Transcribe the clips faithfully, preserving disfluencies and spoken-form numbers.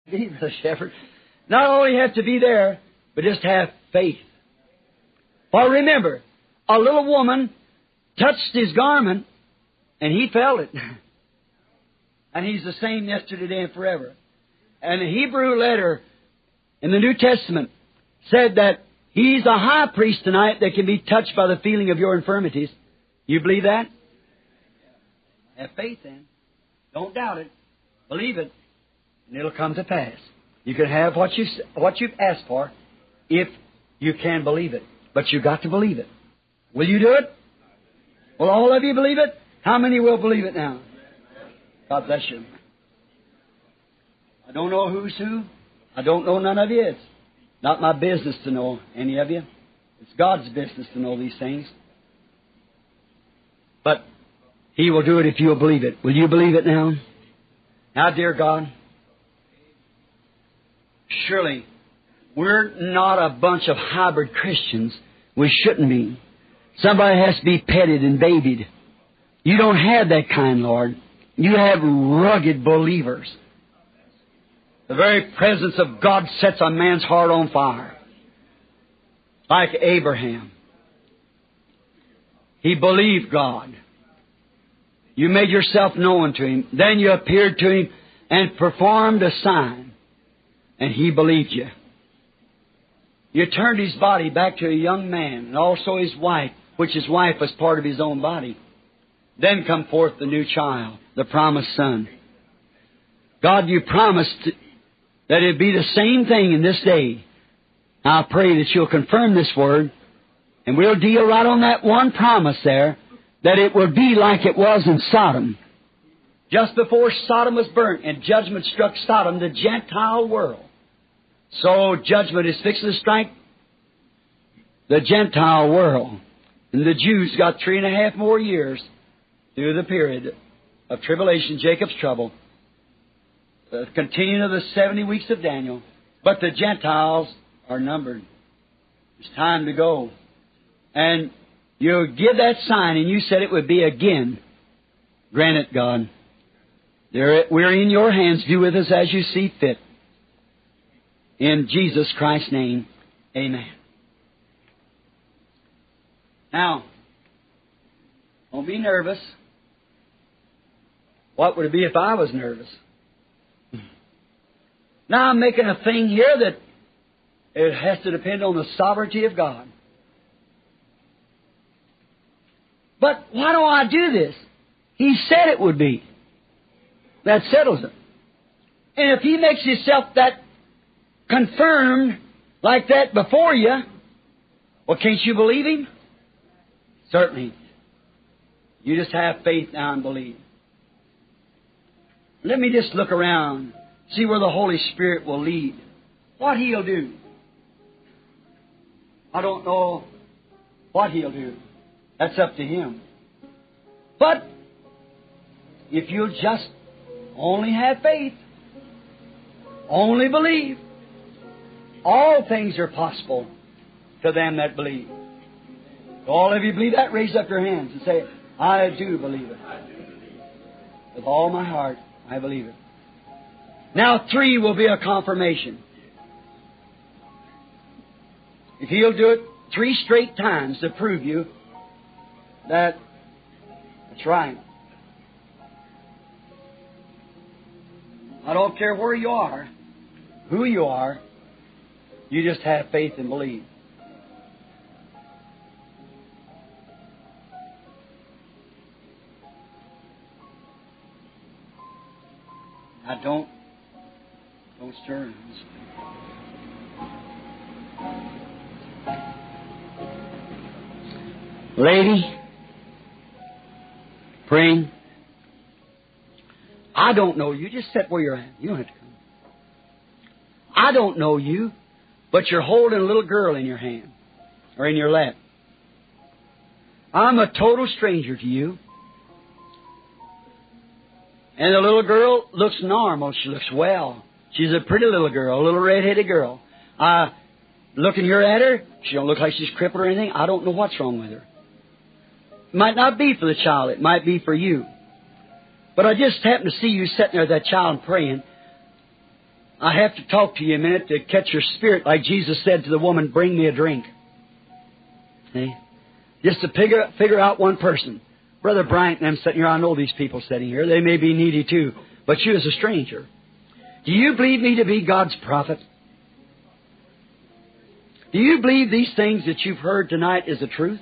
Be the shepherd. Not only have to be there, but just have faith. For remember, a little woman touched His garment, and He felt it. And He's the same yesterday, today, and forever. And the Hebrew letter in the New Testament said that He's a high priest tonight that can be touched by the feeling of your infirmities. You believe that? Have faith then. Don't doubt it. Believe it. And it'll come to pass. You can have what, you, what you've asked for if you can believe it. But you've got to believe it. Will you do it? Will all of you believe it? How many will believe it now? God bless you. I don't know who's who. I don't know none of you. It's not my business to know any of you. It's God's business to know these things. But He will do it if you'll believe it. Will you believe it now? Now, dear God, surely we're not a bunch of hybrid Christians. We shouldn't be. Somebody has to be petted and babied. You don't have that kind, Lord. You have rugged believers. The very presence of God sets a man's heart on fire. Like Abraham. He believed God. You made yourself known to him. Then you appeared to him and performed a sign. And he believed you. You turned his body back to a young man, and also his wife, which his wife was part of his own body. Then come forth the new child, the promised son. God, you promised that it'd be the same thing in this day. I pray that you'll confirm this word, and we'll deal right on that one promise there, that it will be like it was in Sodom. Just before Sodom was burnt and judgment struck Sodom, the Gentile world. So judgment is fixing to strike the Gentile world. And the Jews got three and a half more years through the period of tribulation, Jacob's trouble, the continuing of the seventy weeks of Daniel. But the Gentiles are numbered. It's time to go. And you give that sign, and you said it would be again. Grant it, God. There, we're in your hands. Do with us as you see fit. In Jesus Christ's name, amen. Now, don't be nervous. What would it be if I was nervous? Now I'm making a thing here that it has to depend on the sovereignty of God. But why do I do this? He said it would be. That settles it. And if He makes Himself that confirmed like that before you, well, can't you believe Him? Certainly. You just have faith now and believe. Let me just look around, see where the Holy Spirit will lead. What He'll do. I don't know what He'll do. That's up to Him. But if you'll just only have faith, only believe, all things are possible to them that believe. All of you believe that? Raise up your hands and say, I do believe it. With all my heart, I believe it. Now three will be a confirmation. If He'll do it three straight times to prove you that that's right. I don't care where you are, who you are, you just have faith and believe. Now don't, don't stir. Lady, praying. I don't know you. Just sit where you're at. You don't have to come. I don't know you, but you're holding a little girl in your hand or in your lap. I'm a total stranger to you. And the little girl looks normal. She looks well. She's a pretty little girl, a little red-headed girl. Uh, looking here at her, she don't look like she's crippled or anything. I don't know what's wrong with her. It might not be for the child. It might be for you. But I just happened to see you sitting there with that child praying. I have to talk to you a minute to catch your spirit, like Jesus said to the woman, bring me a drink. See? Just to figure, figure out one person. Brother Bryant and them sitting here, I know these people sitting here. They may be needy too, but you as a stranger. Do you believe me to be God's prophet? Do you believe these things that you've heard tonight is the truth?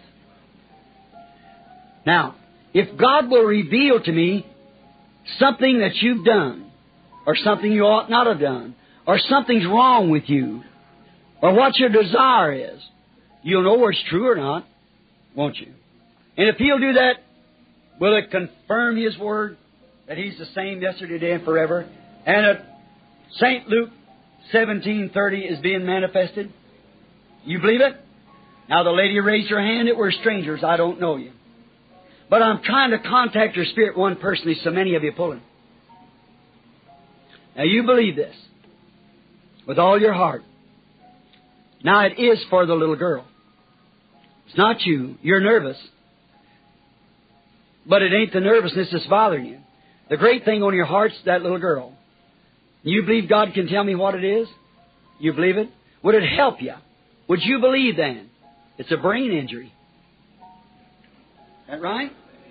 Now, if God will reveal to me something that you've done, or something you ought not have done, or something's wrong with you, or what your desire is, you'll know whether it's true or not, won't you? And if He'll do that, will it confirm His Word that He's the same yesterday, today, and forever? And that Saint Luke seventeen thirty is being manifested? You believe it? Now the lady raised her hand. It were strangers. I don't know you. But I'm trying to contact your spirit one person. There's so many of you pulling. Now you believe this with all your heart. Now it is for the little girl. It's not you. You're nervous. But it ain't the nervousness that's bothering you. The great thing on your heart's that little girl. You believe God can tell me what it is? You believe it? Would it help you? Would you believe then? It's a brain injury. Is that right?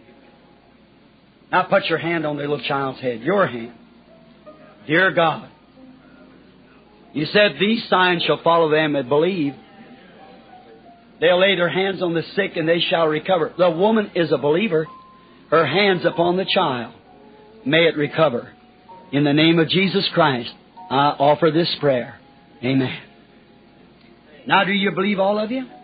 Now put your hand on the little child's head. Your hand. Dear God, You said, these signs shall follow them that believe. They'll lay their hands on the sick and they shall recover. The woman is a believer. Her hands upon the child. May it recover. In the name of Jesus Christ, I offer this prayer. Amen. Now, do you believe, all of you?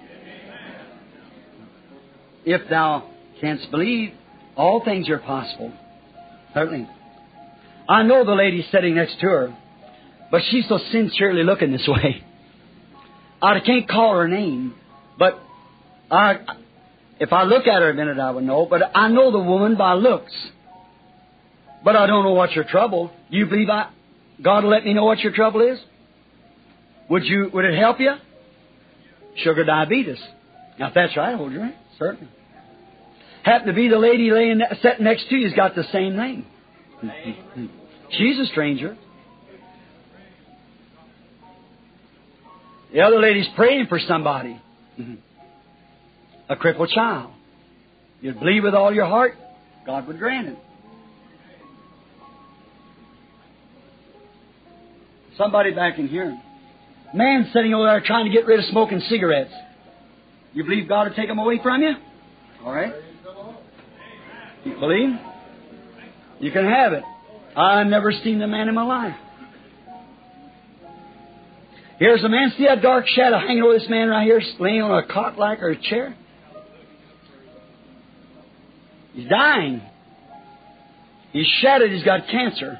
If thou canst believe, all things are possible. Certainly. I know the lady sitting next to her, but she's so sincerely looking this way. I can't call her name, but I, if I look at her a minute, I would know. But I know the woman by looks. But I don't know what's your trouble. You believe I, God will let me know what your trouble is? Would you? Would it help you? Sugar diabetes. Now, if that's right, hold your hand. Certainly. Happen to be the lady laying sitting next to you has got the same name. She's a stranger. The other lady's praying for somebody. A crippled child. You'd believe with all your heart, God would grant it. Somebody back in here. Man sitting over there trying to get rid of smoking cigarettes. You believe God will take them away from you? All right. You believe? You can have it. I've never seen the man in my life. Here's a man. See that dark shadow hanging over this man right here, laying on a cot like or a chair? He's dying. He's shattered. He's got cancer.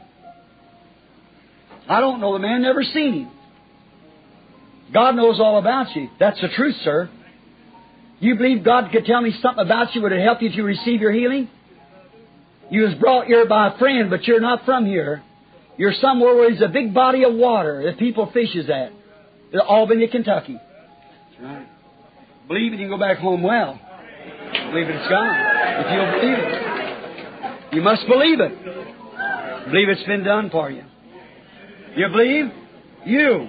I don't know the man. Never seen him. God knows all about you. That's the truth, sir. You believe God could tell me something about you? Would it help you if you receive your healing? You was brought here by a friend, but you're not from here. You're somewhere where there's a big body of water that people fishes at. Albany, Kentucky. That's right. Believe it, you can go back home well. Believe it, it's gone. If you'll believe it. You must believe it. Believe it's been done for you. You believe? You.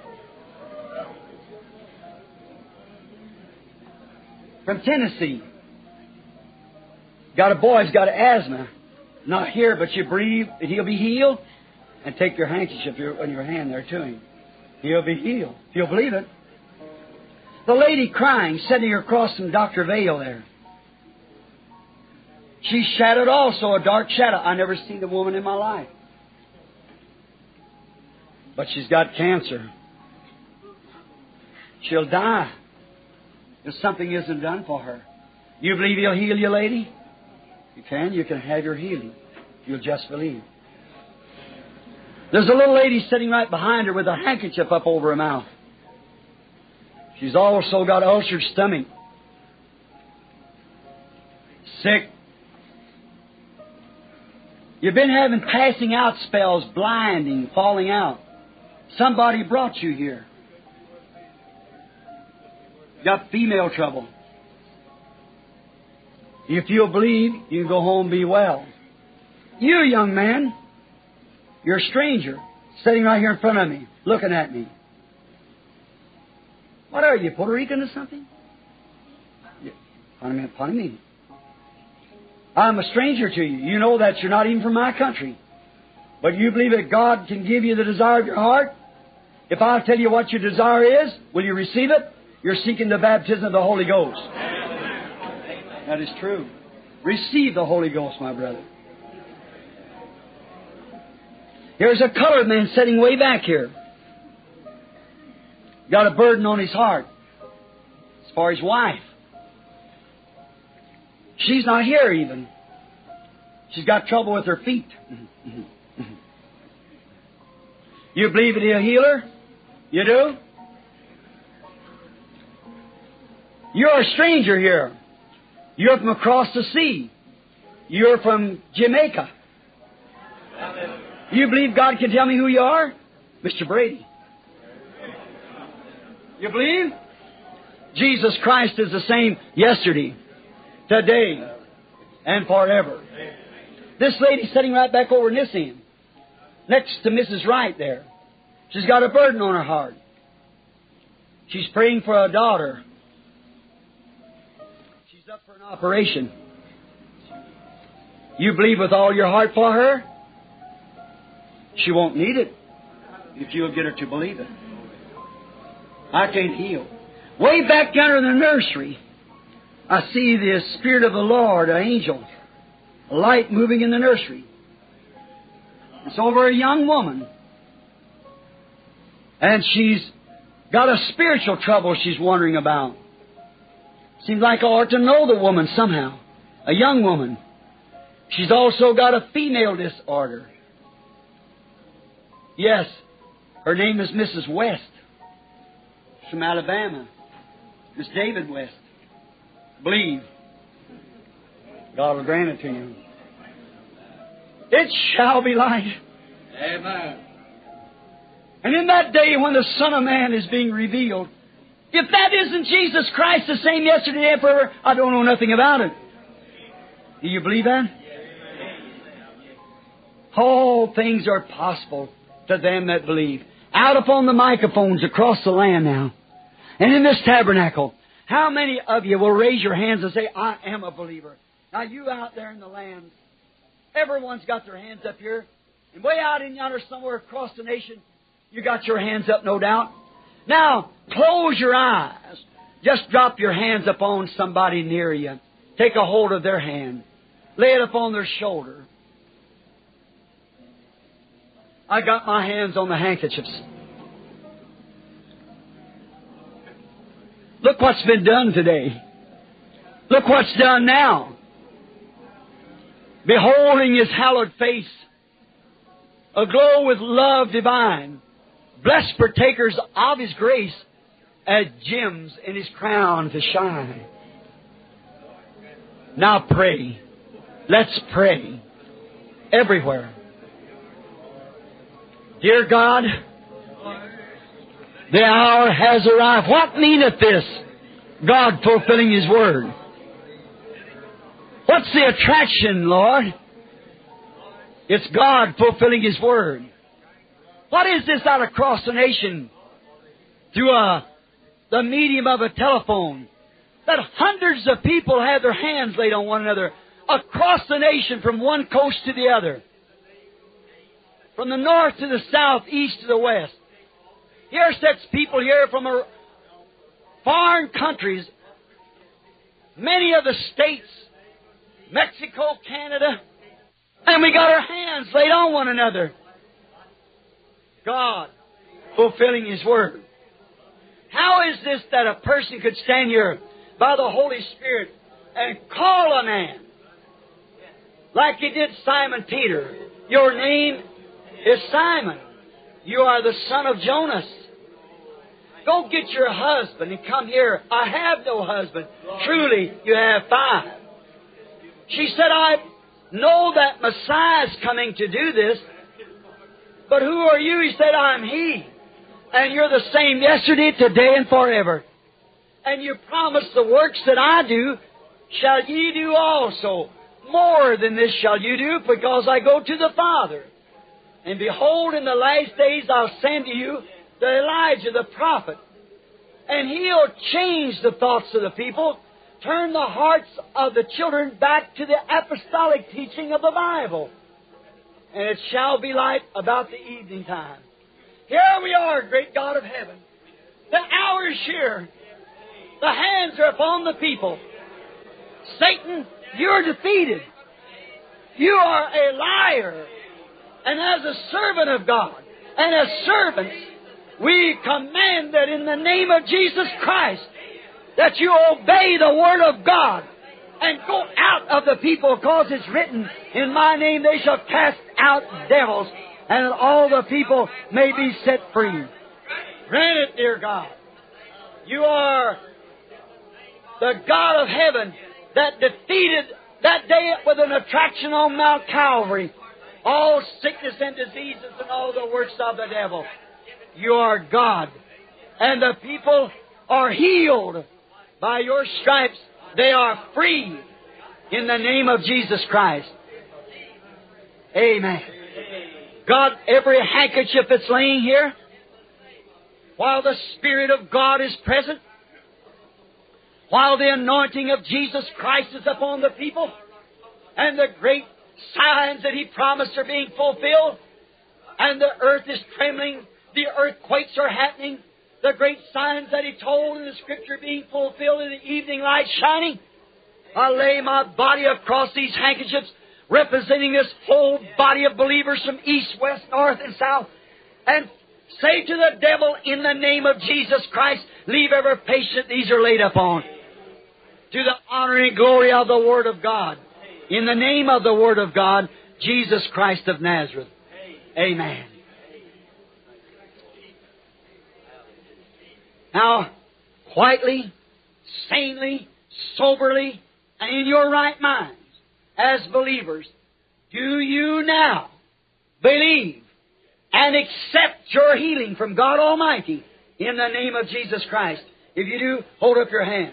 From Tennessee. Got a boy who's got asthma. Not here, but you believe that he'll be healed? And take your handkerchief on your hand there to him. He'll be healed. If you'll believe it. The lady crying, sitting across from Doctor Vale there. She's shadowed also, a dark shadow. I never seen a woman in my life. But she's got cancer. She'll die if something isn't done for her. You believe He'll heal you, lady? You can. You can have your healing. You'll just believe. There's a little lady sitting right behind her with a handkerchief up over her mouth. She's also got ulcered stomach. Sick. You've been having passing out spells, blinding, falling out. Somebody brought you here. Got female trouble. If you'll believe, you can go home and be well. You, young man, you're a stranger, sitting right here in front of me, looking at me. What are you, Puerto Rican or something? Pardon me. I'm a stranger to you. You know that you're not even from my country. But you believe that God can give you the desire of your heart? If I tell you what your desire is, will you receive it? You're seeking the baptism of the Holy Ghost. That is true. Receive the Holy Ghost, my brother. Here's a colored man sitting way back here. Got a burden on his heart. As for his wife. She's not here even. She's got trouble with her feet. You believe that He'll heal her? You do? You're a stranger here. You're from across the sea. You're from Jamaica. You believe God can tell me who you are? Mister Brady. You believe? Jesus Christ is the same yesterday, today, and forever. This lady's sitting right back over in this end, next to Missus Wright there. She's got a burden on her heart. She's praying for a daughter. She's up for an operation. You believe with all your heart for her? She won't need it if you'll get her to believe it. I can't heal. Way back down in the nursery, I see the Spirit of the Lord, an angel, a light moving in the nursery. It's over a young woman. And she's got a spiritual trouble she's wondering about. Seems like I ought to know the woman somehow. A young woman. She's also got a female disorder. Yes, her name is Missus West. She's from Alabama. Miss David West. Believe. God will grant it to you. It shall be light. Amen. And in that day when the Son of Man is being revealed, if that isn't Jesus Christ the same yesterday and forever, I don't know nothing about it. Do you believe that? All things are possible to them that believe. Out upon the microphones across the land now, and in this tabernacle, how many of you will raise your hands and say, I am a believer? Now you out there in the land, everyone's got their hands up here, and way out in yonder somewhere across the nation, you got your hands up, no doubt. Now, close your eyes. Just drop your hands upon somebody near you. Take a hold of their hand. Lay it upon their shoulder. I got my hands on the handkerchiefs. Look what's been done today. Look what's done now. Beholding His hallowed face, aglow with love divine, blessed partakers of His grace, as gems in His crown to shine. Now pray. Let's pray. Everywhere. Dear God, the hour has arrived. What meaneth this? God fulfilling His word. What's the attraction, Lord? It's God fulfilling His word. What is this out across the nation through a, the medium of a telephone that hundreds of people have their hands laid on one another across the nation from one coast to the other, from the north to the south, east to the west. Here sits people here from a, foreign countries, many of the states, Mexico, Canada, and we got our hands laid on one another. God fulfilling His word. How is this that a person could stand here by the Holy Spirit and call a man like He did Simon Peter? Your name is Simon. You are the son of Jonas. Go get your husband and come here. I have no husband. Truly, you have five. She said, I know that Messiah's coming to do this. But who are you? He said, I'm He. And you're the same yesterday, today, and forever. And you promise the works that I do, shall ye do also. More than this shall you do, because I go to the Father. And behold, in the last days I'll send to you the Elijah the prophet. And he'll change the thoughts of the people, turn the hearts of the children back to the apostolic teaching of the Bible. And it shall be light about the evening time. Here we are, great God of heaven. The hour is here. The hands are upon the people. Satan, you're defeated. You are a liar. And as a servant of God, and as servants, we command that in the name of Jesus Christ, that you obey the Word of God and go out of the people, because it's written, in my name they shall cast out devils, and that all the people may be set free. Grant it, dear God. You are the God of heaven that defeated that day with an attraction on Mount Calvary all sickness and diseases and all the works of the devil. You are God. And the people are healed by your stripes. They are free in the name of Jesus Christ. Amen. God, every handkerchief that's laying here, while the Spirit of God is present, while the anointing of Jesus Christ is upon the people, and the great signs that He promised are being fulfilled, and the earth is trembling, the earthquakes are happening, the great signs that He told in the Scripture being fulfilled, in the evening light shining, I lay my body across these handkerchiefs, representing this whole body of believers from east, west, north, and south, and say to the devil, in the name of Jesus Christ, leave every patient these are laid upon, to the honor and glory of the Word of God. In the name of the Word of God, Jesus Christ of Nazareth. Amen. Now, quietly, sanely, soberly, and in your right minds, as believers, do you now believe and accept your healing from God Almighty in the name of Jesus Christ? If you do, hold up your hands.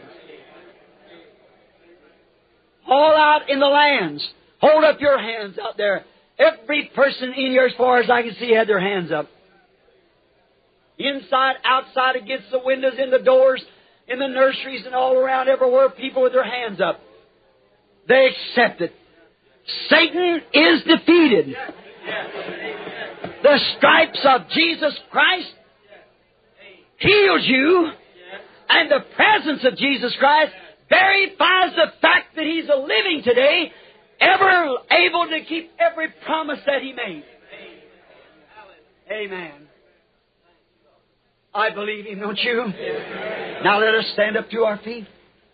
All out in the lands, hold up your hands out there. Every person in here, as far as I can see, had their hands up. Inside, outside, against the windows, in the doors, in the nurseries, and all around everywhere, people with their hands up. They accept it. Satan is defeated. The stripes of Jesus Christ heals you, and the presence of Jesus Christ verifies the fact that He's a living today, ever able to keep every promise that He made. Amen. I believe Him, don't you? Now let us stand up to our feet.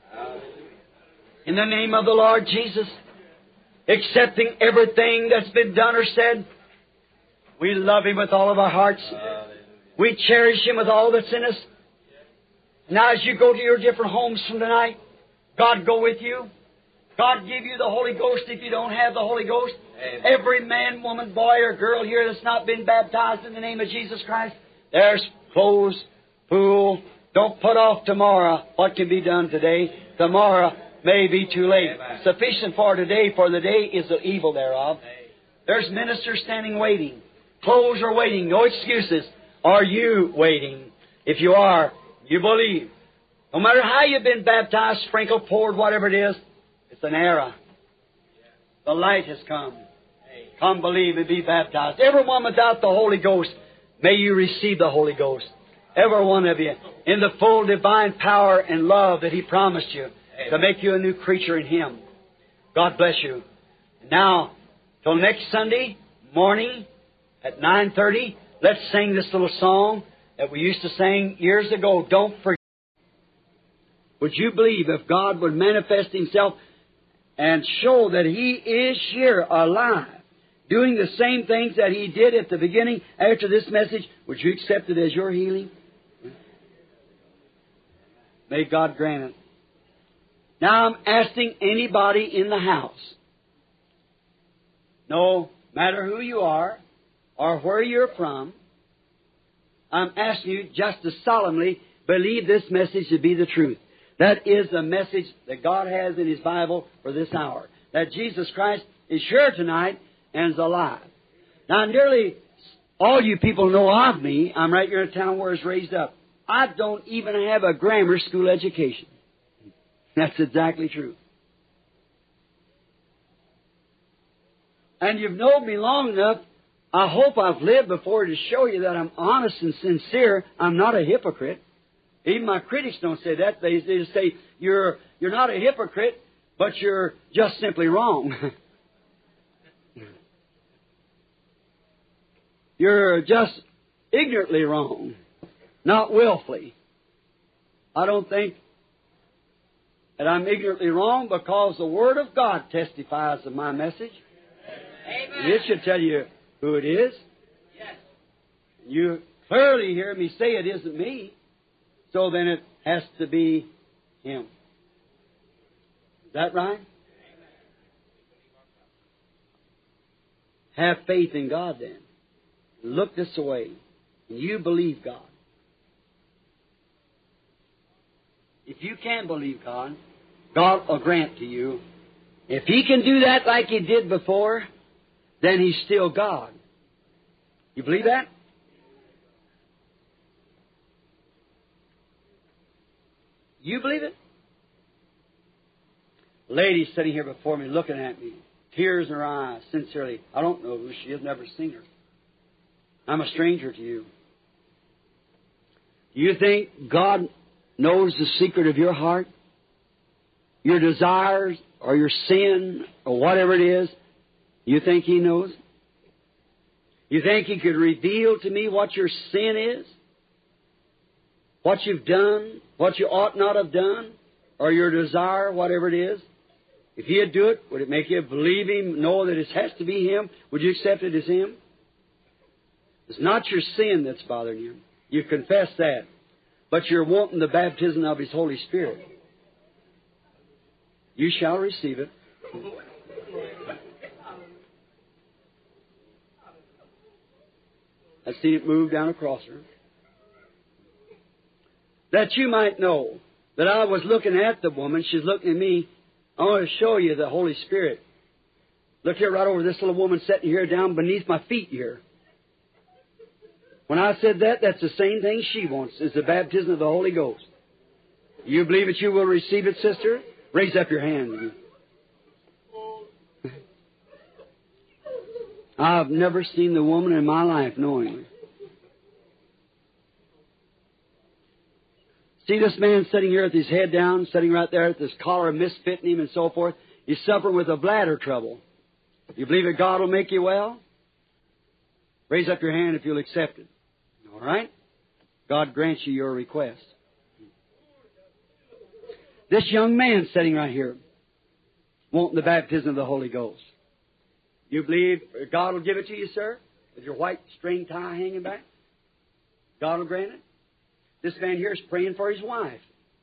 In the name of the Lord Jesus, accepting everything that's been done or said, we love Him with all of our hearts. We cherish Him with all that's in us. Now as you go to your different homes from tonight, God go with you. God give you the Holy Ghost if you don't have the Holy Ghost. Amen. Every man, woman, boy, or girl here that's not been baptized in the name of Jesus Christ, there's clothes, pool. Don't put off tomorrow what can be done today. Tomorrow may be too late. Amen. Sufficient for today, for the day is the evil thereof. Amen. There's ministers standing waiting. Clothes are waiting. No excuses. Are you waiting? If you are, you believe. No matter how you've been baptized, sprinkled, poured, whatever it is, it's an error. The light has come. Come believe and be baptized. Everyone without the Holy Ghost, may you receive the Holy Ghost. Every one of you, in the full divine power and love that He promised you, to make you a new creature in Him. God bless you. Now, till next Sunday morning at nine thirty, let's sing this little song that we used to sing years ago. Don't forget. Would you believe if God would manifest Himself and show that He is here alive, doing the same things that He did at the beginning after this message, would you accept it as your healing? May God grant it. Now I'm asking anybody in the house, no matter who you are or where you're from, I'm asking you just to solemnly believe this message to be the truth. That is the message that God has in His Bible for this hour. That Jesus Christ is here tonight and is alive. Now, nearly all you people know of me. I'm right here in a town where I was raised up. I don't even have a grammar school education. That's exactly true. And you've known me long enough. I hope I've lived before to show you that I'm honest and sincere. I'm not a hypocrite. Even my critics don't say that. They, they just say, you're, you're not a hypocrite, but you're just simply wrong. You're just ignorantly wrong, not willfully. I don't think that I'm ignorantly wrong because the Word of God testifies of my message. Amen. It should tell you who it is. Yes. You clearly hear me say it isn't me, so then it has to be Him. Is that right? Amen. Have faith in God then. Look this way, and you believe God. If you can believe God, God will grant to you. If He can do that like He did before, then He's still God. You believe that? You believe it? A lady sitting here before me looking at me, tears in her eyes, sincerely. I don't know who she is, never seen her. I'm a stranger to you. Do you think God knows the secret of your heart? Your desires or your sin or whatever it is? You think He knows? You think He could reveal to me what your sin is? What you've done? What you ought not have done? Or your desire, whatever it is? If He'd do it, would it make you believe Him, know that it has to be Him? Would you accept it as Him? It's not your sin that's bothering you. You confess that. But you're wanting the baptism of His Holy Spirit. You shall receive it. I see it move down across her. That you might know that I was looking at the woman. She's looking at me. I want to show you the Holy Spirit. Look here, right over this little woman sitting here down beneath my feet here. When I said that, that's the same thing she wants, is the baptism of the Holy Ghost. You believe that you will receive it, sister? Raise up your hand. I've never seen the woman in my life knowingly. See this man sitting here with his head down, sitting right there with this collar misfitting him and so forth. He's suffering with a bladder trouble. You believe that God will make you well? Raise up your hand if you'll accept it. All right? God grants you your request. This young man sitting right here, wanting the baptism of the Holy Ghost. You believe God will give it to you, sir? With your white string tie hanging back? God will grant it? This man here is praying for his wife.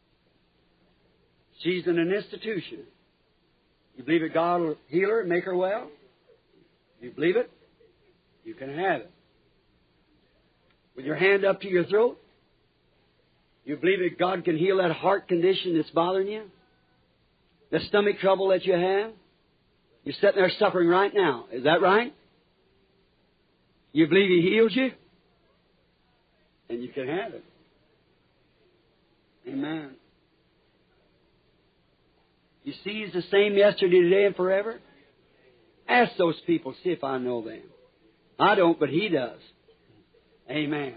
She's in an institution. You believe that God will heal her and make her well? You believe it? You can have it. With your hand up to your throat, you believe that God can heal that heart condition that's bothering you? The stomach trouble that you have? You're sitting there suffering right now. Is that right? You believe He heals you? And you can have it. Amen. You see He's the same yesterday, today, and forever? Ask those people, see if I know them. I don't, but He does. Amen.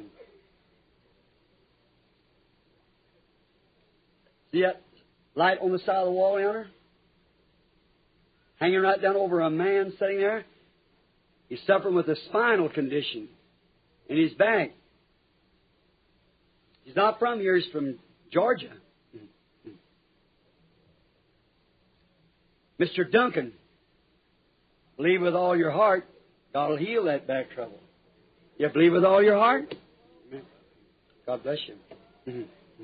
See that light on the side of the wall yonder? Hanging right down over a man sitting there. He's suffering with a spinal condition in his back. He's not from here, he's from Georgia. Mister Duncan, believe with all your heart, God will heal that back trouble. You believe with all your heart? Amen. God bless you. Mm-hmm.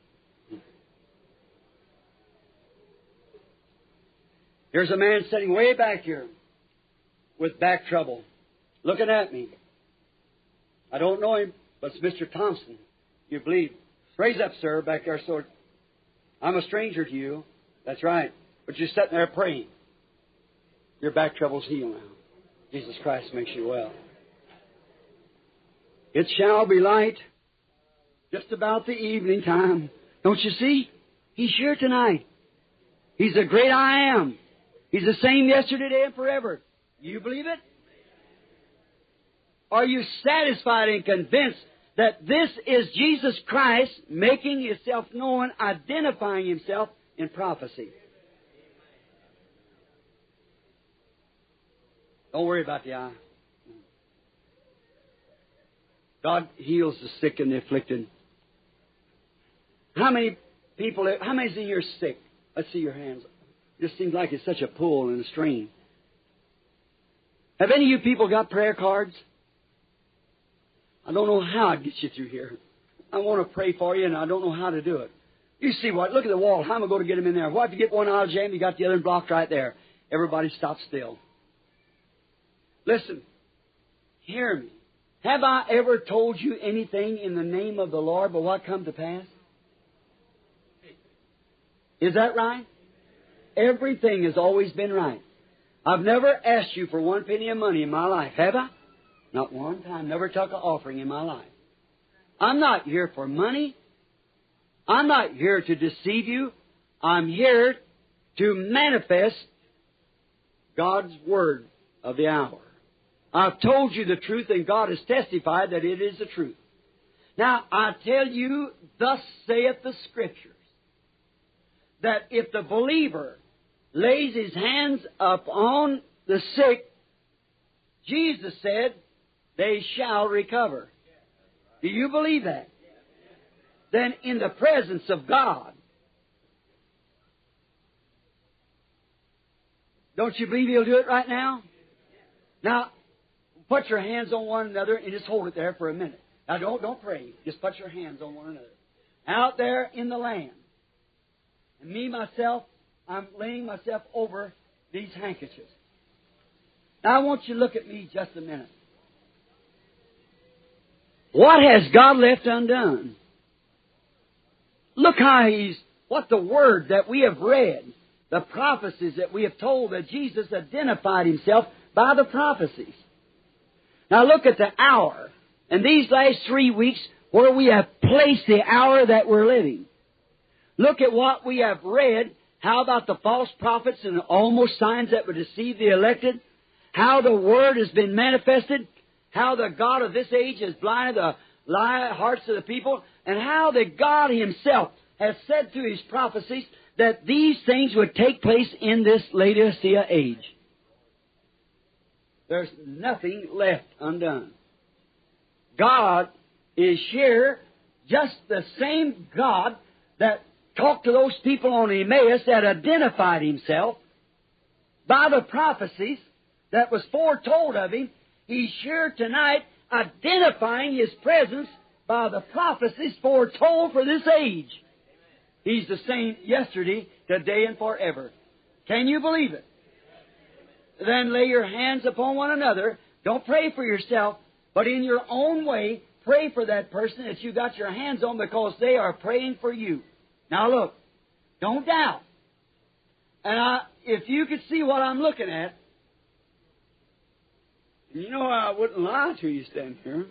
Here's a man sitting way back here with back trouble, looking at me. I don't know him, but it's Mister Thompson. You believe? Raise up, sir, back there. So I'm a stranger to you. That's right. But you're sitting there praying. Your back trouble's healed now. Jesus Christ makes you well. It shall be light just about the evening time. Don't you see? He's here tonight. He's the great I am. He's the same yesterday, today, and forever. You believe it? Are you satisfied and convinced that this is Jesus Christ making Himself known, identifying Himself in prophecy? Don't worry about the eye. God heals the sick and the afflicted. How many people, how many in here sick? Let's see your hands. It just seems like it's such a pull and a strain. Have any of you people got prayer cards? I don't know how I'd get you through here. I want to pray for you, and I don't know how to do it. You see what? Look at the wall. How am I going to get them in there? What if you get one out of jam, you got the other blocked right there. Everybody stop still. Listen. Hear me. Have I ever told you anything in the name of the Lord but what come to pass? Is that right? Everything has always been right. I've never asked you for one penny of money in my life, have I? Not one time. Never took an offering in my life. I'm not here for money. I'm not here to deceive you. I'm here to manifest God's Word of the hour. I've told you the truth, and God has testified that it is the truth. Now, I tell you, thus saith the Scriptures, that if the believer lays his hands upon the sick, Jesus said, they shall recover. Do you believe that? Then in the presence of God, don't you believe He'll do it right now? Now, put your hands on one another and just hold it there for a minute. Now, don't, don't pray. Just put your hands on one another. Out there in the land. And me, myself, I'm laying myself over these handkerchiefs. Now, I want you to look at me just a minute. What has God left undone? Look how He's, what the Word that we have read, the prophecies that we have told that Jesus identified Himself by the prophecies. Now look at the hour. And these last three weeks where we have placed the hour that we're living. Look at what we have read. How about the false prophets and the almost signs that would deceive the elected? How the Word has been manifested. How the God of this age has blinded the lie hearts of the people. And how that God Himself has said through His prophecies that these things would take place in this Laodicea age. There's nothing left undone. God is here, just the same God that talked to those people on Emmaus that identified Himself by the prophecies that was foretold of Him. He's here tonight identifying His presence by the prophecies foretold for this age. He's the same yesterday, today, and forever. Can you believe it? Then lay your hands upon one another. Don't pray for yourself, but in your own way, pray for that person that you got your hands on because they are praying for you. Now look, don't doubt. And I, if you could see what I'm looking at, you know I wouldn't lie to you standing here.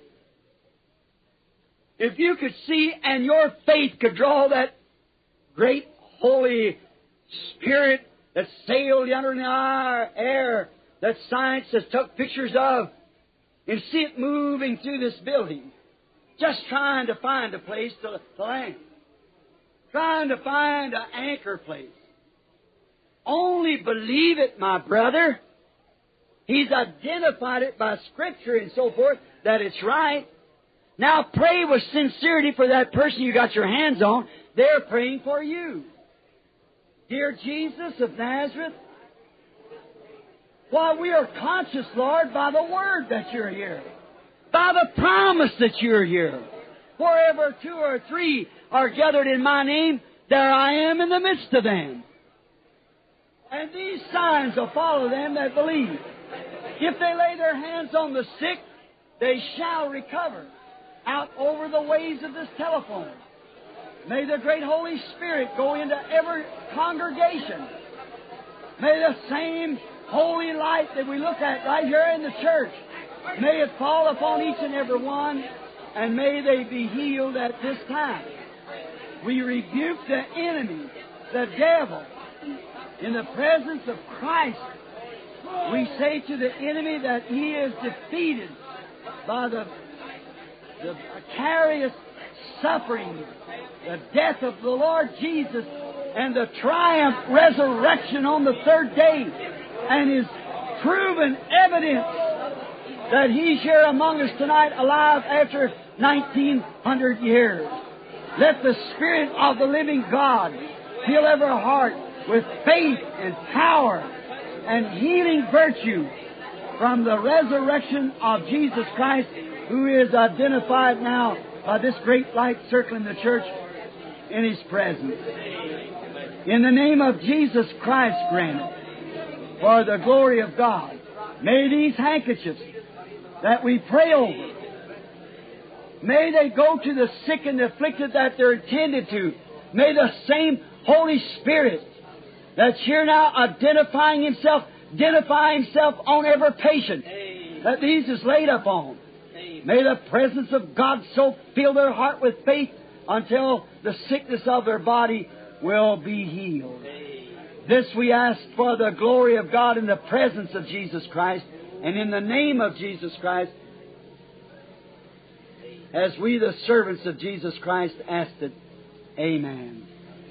If you could see and your faith could draw that great Holy Spirit that sailed under the air, that science has took pictures of, and see it moving through this building, just trying to find a place to, to land, trying to find an anchor place. Only believe it, my brother. He's identified it by Scripture and so forth that it's right. Now pray with sincerity for that person you got your hands on. They're praying for you. Dear Jesus of Nazareth, while we are conscious, Lord, by the Word that you're here, by the promise that you're here. Wherever two or three are gathered in my name, there I am in the midst of them. And these signs will follow them that believe. If they lay their hands on the sick, they shall recover. Out over the waves of this telephone. May the great Holy Spirit go into every congregation. May the same holy light that we look at right here in the church, may it fall upon each and every one and may they be healed at this time. We rebuke the enemy, the devil, in the presence of Christ. We say to the enemy that he is defeated by the, the vicarious suffering, the death of the Lord Jesus, and the triumph resurrection on the third day, and is proven evidence that He's here among us tonight alive after nineteen hundred years. Let the Spirit of the living God fill every heart with faith and power and healing virtue from the resurrection of Jesus Christ, who is identified now by this great light circling the church in His presence. In the name of Jesus Christ, grant it, for the glory of God. May these handkerchiefs that we pray over, may they go to the sick and the afflicted that they're intended to. May the same Holy Spirit that's here now identifying Himself, identify Himself on every patient that these is laid upon. May the presence of God so fill their heart with faith until the sickness of their body will be healed. This we ask for the glory of God in the presence of Jesus Christ and in the name of Jesus Christ, as we, the servants of Jesus Christ, asked it. Amen.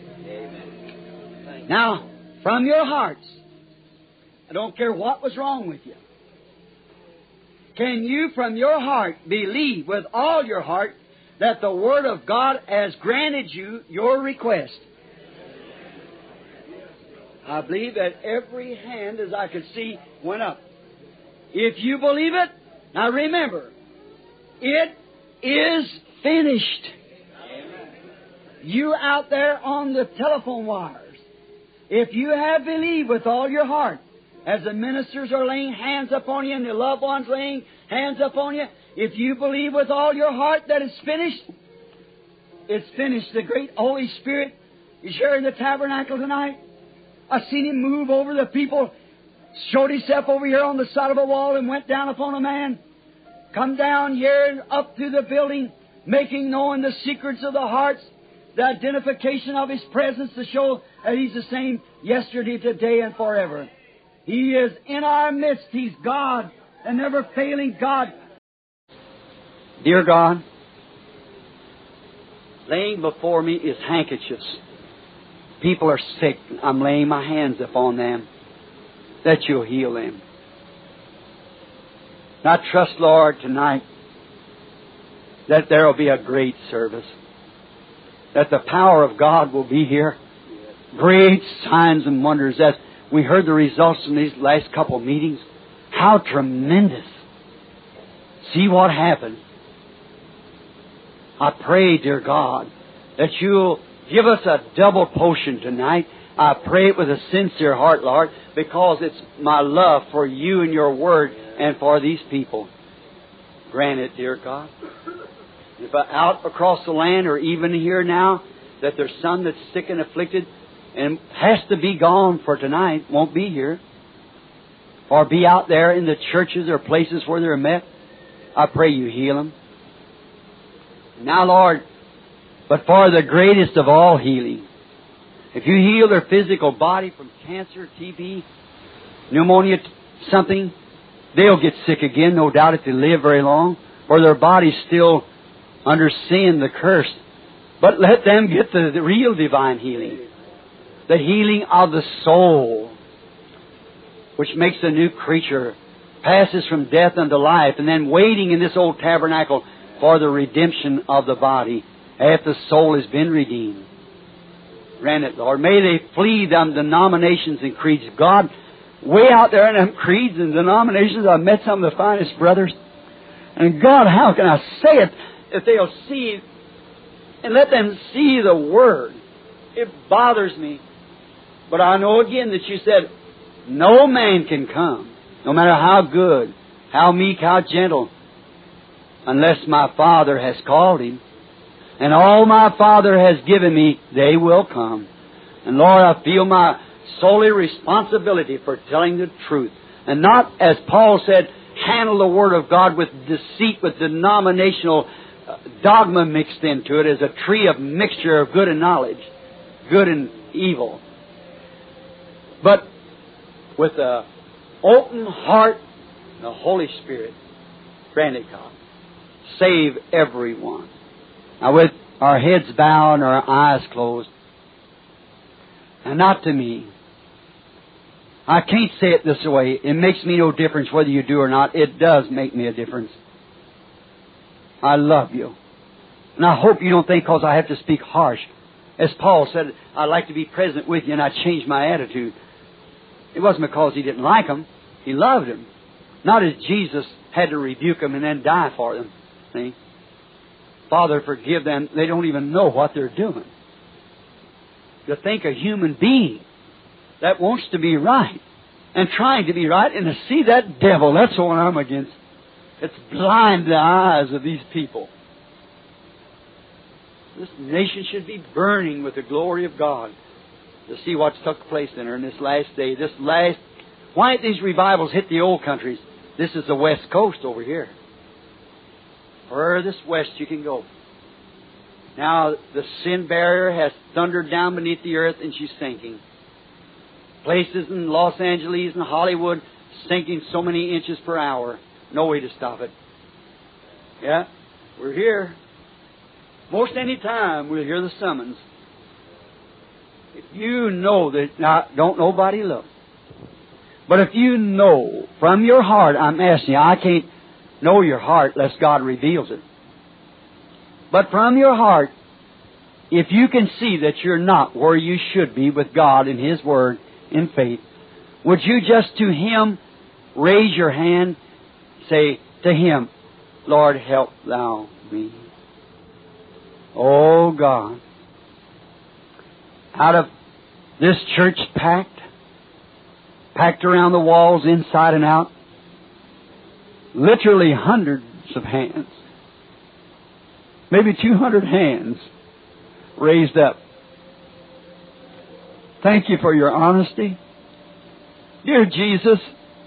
Amen. Now, from your hearts, I don't care what was wrong with you, can you from your heart believe with all your heart that the Word of God has granted you your request? I believe that every hand, as I could see, went up. If you believe it, now remember, it is finished. You out there on the telephone wires, if you have believed with all your heart, as the ministers are laying hands upon you and the loved ones laying hands upon you, if you believe with all your heart that it's finished, it's finished. The great Holy Spirit is here in the tabernacle tonight. I've seen Him move over the people, showed Himself over here on the side of a wall and went down upon a man. Come down here and up through the building, making known the secrets of the hearts, the identification of His presence to show that He's the same yesterday, today, and forever. He is in our midst. He's God, a never-failing God. Dear God, laying before me is handkerchiefs. People are sick. I'm laying my hands upon them, that You'll heal them. And I trust, Lord, tonight that there will be a great service, that the power of God will be here. Great signs and wonders. As we heard the results from these last couple of meetings, how tremendous. See what happened. I pray, dear God, that You'll give us a double potion tonight. I pray it with a sincere heart, Lord, because it's my love for You and Your Word and for these people. Grant it, dear God. If out across the land or even here now, that there's some that's sick and afflicted and has to be gone for tonight, won't be here, or be out there in the churches or places where they're met, I pray You heal them. Now, Lord, but for the greatest of all healing, if You heal their physical body from cancer, T B, pneumonia, something, they'll get sick again, no doubt, if they live very long, or their body's still under sin, the curse. But let them get the, the real divine healing, the healing of the soul, which makes a new creature, passes from death unto life, and then waiting in this old tabernacle for the redemption of the body after the soul has been redeemed. Grant it, Lord. May they flee them denominations and creeds. God, way out there in them creeds and denominations, I've met some of the finest brothers. And God, how can I say it if they'll see and let them see the Word? It bothers me. But I know again that You said, no man can come, no matter how good, how meek, how gentle, unless my Father has called him. And all my Father has given me, they will come. And Lord, I feel my solely responsibility for telling the truth. And not, as Paul said, handle the Word of God with deceit, with denominational dogma mixed into it, as a tree of mixture of good and knowledge, good and evil. But with an open heart and the Holy Spirit, granted God, save everyone. Now, with our heads bowed and our eyes closed, and not to me. I can't say it this way. It makes me no difference whether you do or not. It does make me a difference. I love you. And I hope you don't think because I have to speak harsh. As Paul said, I'd like to be present with you, and I changed my attitude. It wasn't because he didn't like them. He loved them. Not as Jesus had to rebuke them and then die for them. See? Father, forgive them. They don't even know what they're doing. To think a human being that wants to be right and trying to be right, and to see that devil, that's the one I'm against. It's blind the eyes of these people. This nation should be burning with the glory of God to see what's took place in her in this last day. This last, why did these revivals hit the old countries? This is the West Coast over here. Furthest west you can go. Now the sin barrier has thundered down beneath the earth, and she's sinking. Places in Los Angeles and Hollywood sinking so many inches per hour. No way to stop it. Yeah, we're here. Most any time we'll hear the summons. If you know that, now don't nobody look. But if you know from your heart, I'm asking you, I can't know your heart unless God reveals it. But from your heart, if you can see that you're not where you should be with God and His Word in faith, would you just to Him raise your hand, say to Him, Lord, help Thou me. Oh God, out of this church packed, packed around the walls inside and out, literally hundreds of hands, maybe two hundred hands raised up. Thank you for your honesty. Dear Jesus,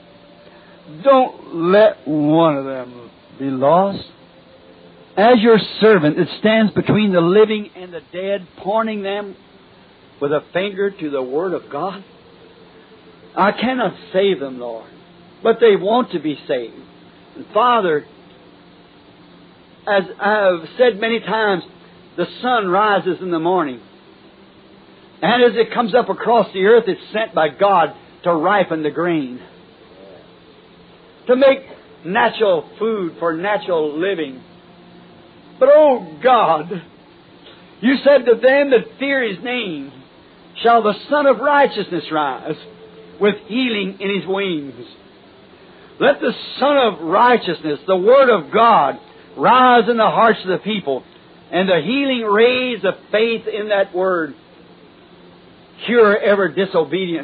don't let one of them be lost. As your servant that stands between the living and the dead, pointing them with a finger to the Word of God, I cannot save them, Lord, but they want to be saved. And Father, as I've said many times, the sun rises in the morning, and as it comes up across the earth, it's sent by God to ripen the grain, to make natural food for natural living. But, oh God, you said to them that fear His name, shall the Son of Righteousness rise with healing in His wings. Let the Son of Righteousness, the Word of God, rise in the hearts of the people, and the healing rays of faith in that Word cure every disobedient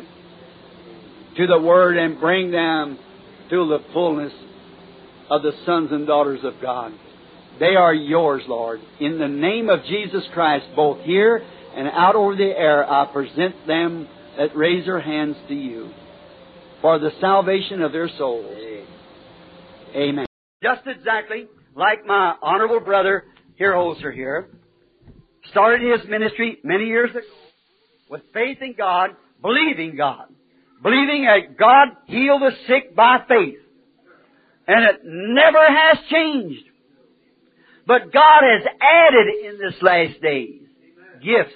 to the Word and bring them to the fullness of the sons and daughters of God. They are yours, Lord. In the name of Jesus Christ, both here and out over the air, I present them that raise their hands to you for the salvation of their souls. Amen. Just exactly like my honorable brother, Holzer here, started his ministry many years ago with faith in God, believing God, believing that God healed the sick by faith. And it never has changed. But God has added in this last days gifts.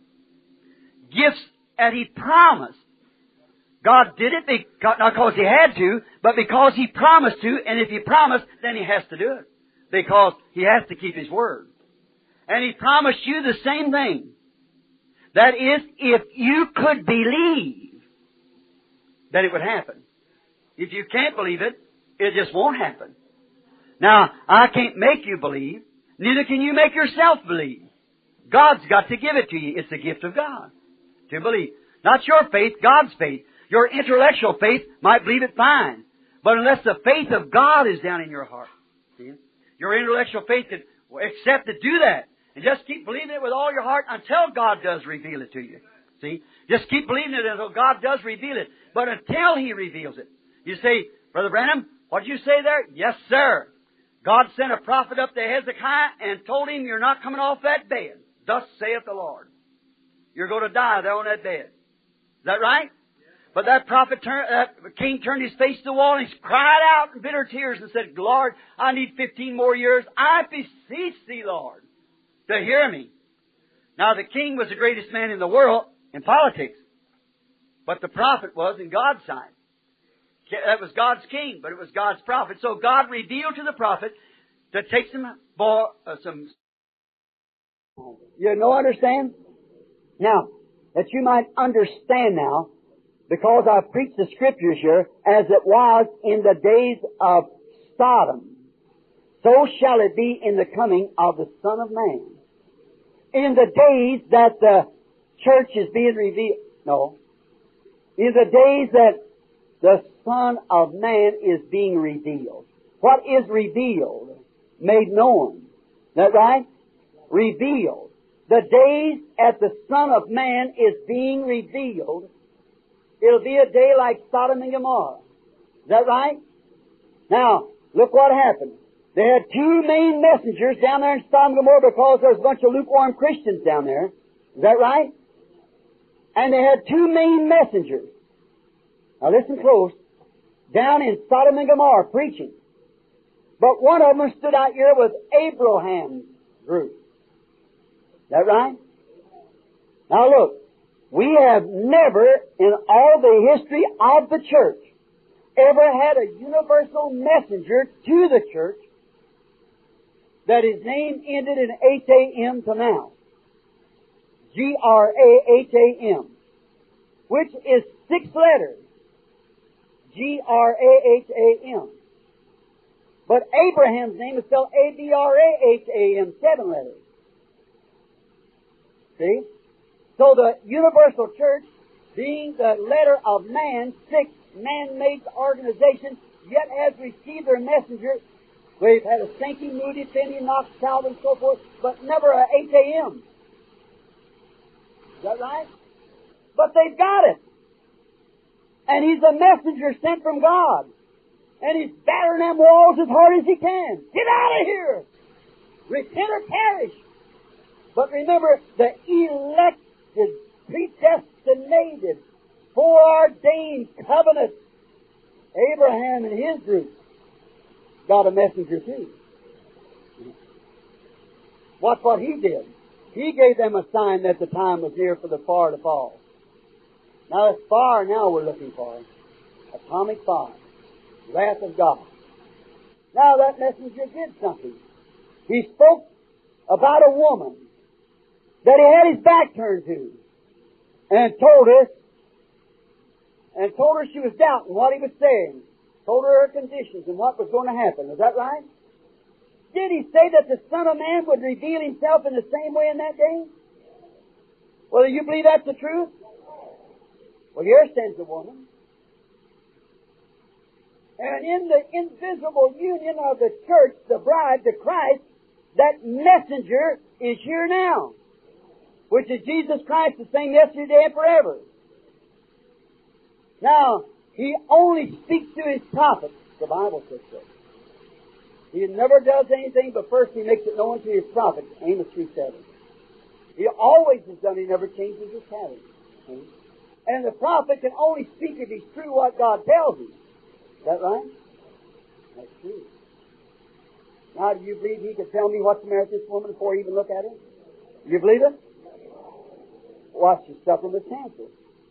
Gifts that He promised. God did it because, not because He had to, but because He promised to. And if He promised, then He has to do it. Because He has to keep His word. And He promised you the same thing. That is, if you could believe, then it would happen. If you can't believe it, it just won't happen. Now, I can't make you believe. Neither can you make yourself believe. God's got to give it to you. It's a gift of God to believe. Not your faith, God's faith. Your intellectual faith might believe it fine. But unless the faith of God is down in your heart, see, your intellectual faith can accept to do that. And just keep believing it with all your heart until God does reveal it to you. See? Just keep believing it until God does reveal it. But until He reveals it. You say, Brother Branham, what did you say there? Yes, sir. God sent a prophet up to Hezekiah and told him, you're not coming off that bed. Thus saith the Lord. You're going to die there on that bed. Is that right? But that prophet, turned, that king turned his face to the wall and he cried out in bitter tears and said, Lord, I need fifteen more years. I beseech thee, Lord, to hear me. Now the king was the greatest man in the world in politics. But the prophet was in God's sight. That was God's king, but it was God's prophet. So God revealed to the prophet to take some, uh, some. You know, understand? Now, that you might understand now, because I've preached the Scriptures here, as it was in the days of Sodom, so shall it be in the coming of the Son of Man. In the days that the church is being revealed, no, in the days that the Son of Man is being revealed. What is revealed? Made known. Is that right? Revealed. The days that the Son of Man is being revealed, it'll be a day like Sodom and Gomorrah. Is that right? Now, look what happened. They had two main messengers down there in Sodom and Gomorrah because there was a bunch of lukewarm Christians down there. Is that right? And they had two main messengers. Now listen close. Down in Sodom and Gomorrah preaching. But one of them stood out here with Abraham's group. Is that right? Now look. We have never, in all the history of the church, ever had a universal messenger to the church that his name ended in H A M to now. G R A H A M. Which is six letters. G R A H A M. But Abraham's name is spelled A B R A H A M, seven letters. See? So the universal church, being the letter of man, six man-made organizations, yet has received their messenger. We've had a Sankey, Moody, Finney, Knox, Calvin, and so forth, but never a H A M. Is that right? But they've got it. And he's a messenger sent from God. And he's battering them walls as hard as he can. Get out of here! Repent or perish. But remember, the elected, predestinated, foreordained covenant, Abraham and his group, got a messenger too. Watch what he did. He gave them a sign that the time was near for the fire to fall. Now it's fire now we're looking for. Atomic fire. Wrath of God. Now that messenger did something. He spoke about a woman that he had his back turned to, and told her, and told her she was doubting what he was saying. Told her her conditions and what was going to happen. Is that right? Did he say that the Son of Man would reveal himself in the same way in that day? Well, do you believe that's the truth? Well, here stands the woman. And in the invisible union of the church, the bride, the Christ, that messenger is here now, which is Jesus Christ, the same yesterday and forever. Now, he only speaks to his prophets, the Bible says so. He never does anything, but first he makes it known to his prophets, Amos three seven. He always has done, he never changes his pattern. And the prophet can only speak if he's true what God tells him. Is that right? That's true. Now, do you believe he could tell me what's the matter with this woman before I even look at her? Do you believe it? Well, she's suffering with cancer.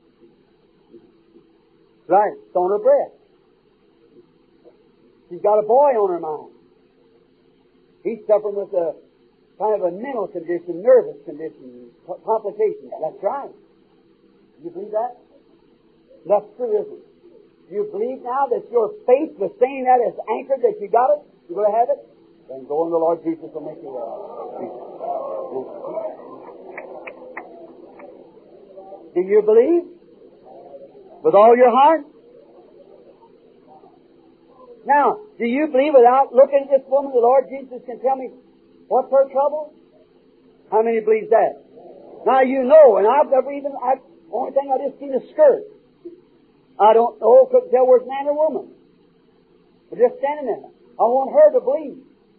Right, it's on her breast. She's got a boy on her mind. He's suffering with a kind of a mental condition, nervous condition, complications. That's right. Do you believe that? That's true, isn't it? Do you believe now that your faith was saying that is anchored, that you got it? You're going to have it? Then go in the Lord Jesus will make you well. Do you believe? With all your heart? Now, do you believe without looking at this woman, the Lord Jesus can tell me what's her trouble? How many believes that? Now you know, and I've never even, I, only thing I just seen a skirt. I don't know, couldn't tell where it's man or woman. But just standing there. I want her to believe.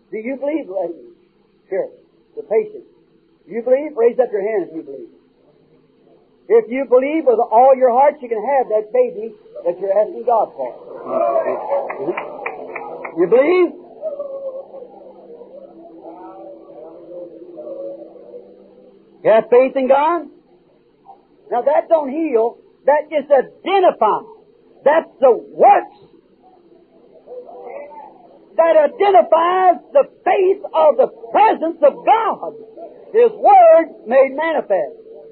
Do you believe, lady? Here, the patient. Do you believe? Raise up your hand if you believe. If you believe with all your heart, you can have that baby that you're asking God for. You believe? You have faith in God? Now that don't heal. That just identifies. That's the works. That identifies the faith of the presence of God. His Word made manifest.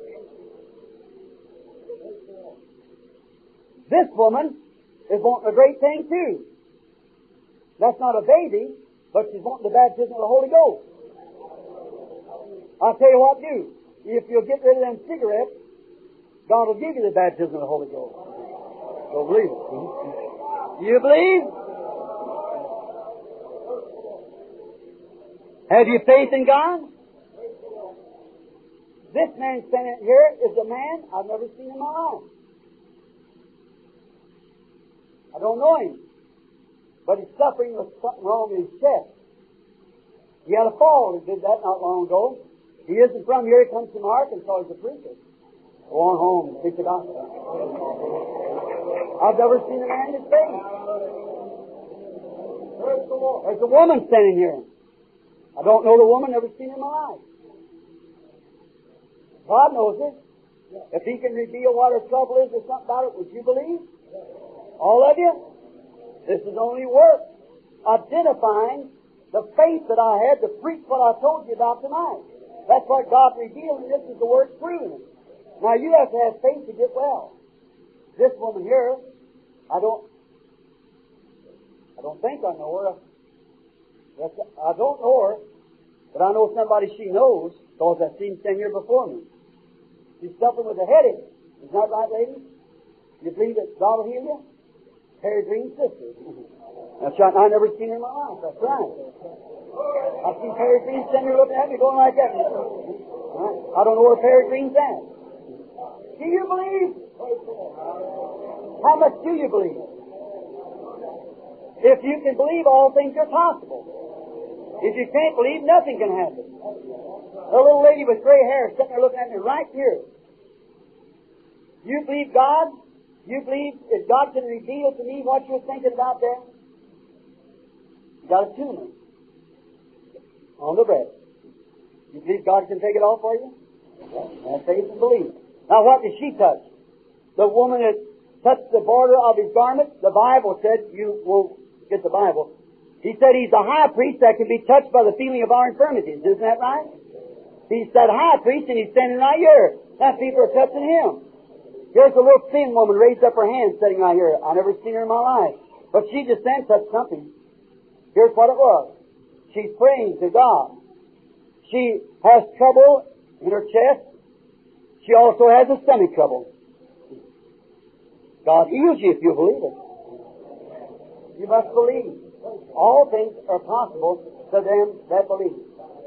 This woman is wanting a great thing too. That's not a baby, but she's wanting the baptism of the Holy Ghost. I'll tell you what, do. If you'll get rid of them cigarettes, God will give you the baptism of the Holy Ghost. So believe it. You believe? Have you faith in God? This man standing here is a man I've never seen in my life. I don't know him. But he's suffering with something wrong in his chest. He had a fall. He did that not long ago. He isn't from here. He comes from Arkansas. He's a preacher. Go on home and preach the gospel. I've never seen a man in his face. There's a woman standing here. I don't know the woman. Never seen her in my life. God knows it. If He can reveal what her trouble is or something about it, would you believe? All of you? This is only work identifying the faith that I had to preach what I told you about tonight. That's what God revealed, and this is the work proving it. Now you have to have faith to get well. This woman here, I don't, I don't think I know her. I don't know her, but I know somebody she knows because I've seen stand here before me. She's suffering with a headache. Is that right, lady? You believe that God will heal you? Perry Green's sister. That's right. I've never seen her in my life. That's right. I've seen Perry Green standing here looking at me going like that. Right. I don't know where Perry Green's at. Do you believe? How much do you believe? If you can believe, all things are possible. If you can't believe, nothing can happen. A little lady with gray hair sitting there looking at me right here. You believe God? You believe that God can reveal to me what you're thinking about there? You got a tumor on the breast. You believe God can take it off for you? Have faith and believe. Now what did she touch? The woman that touched the border of his garment, the Bible said, you will get the Bible. He said he's a high priest that can be touched by the feeling of our infirmities. Isn't that right? He's that high priest and he's standing right here. That people are touching him. Here's a little thin woman raised up her hand sitting right here. I've never seen her in my life. But she just then touched something. Here's what it was. She's praying to God. She has trouble in her chest. She also has a stomach trouble. God heals you if you believe it. You must believe. All things are possible to them that believe.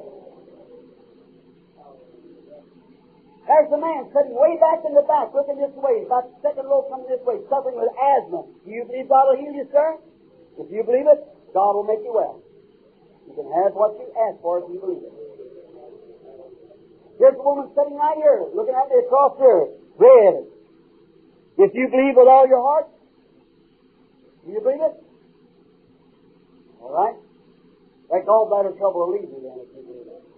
There's a man sitting way back in the back, looking this way, about the second row coming this way, suffering with asthma. Do you believe God will heal you, sir? If you believe it, God will make you well. You can have what you ask for if you believe it. Here's a woman sitting right here, looking at me across here, red. If you believe with all your heart, do you believe it? All right? That gallbladder trouble will leave you then if you believe it.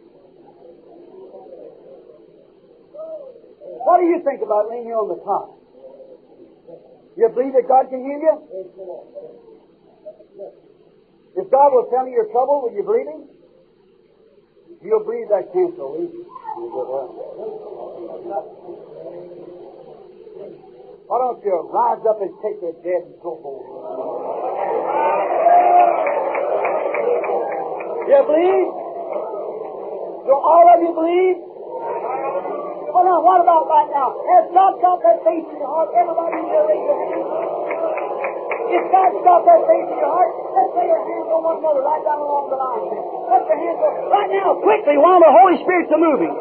What do you think about laying here on the top? You believe that God can heal you? If God will tell you your trouble, will you believe Him? If you'll believe that cancer will leave you. Why don't you rise up and take your dead and go home? You believe? Do all of you believe? Well, now, what about right now? Has God got that faith in your heart? Everybody in here, raise your hands. If God's got that faith in your heart, let's lay your hands on one another right down along the line. Let your hands go right now, quickly, while the Holy Spirit's moving.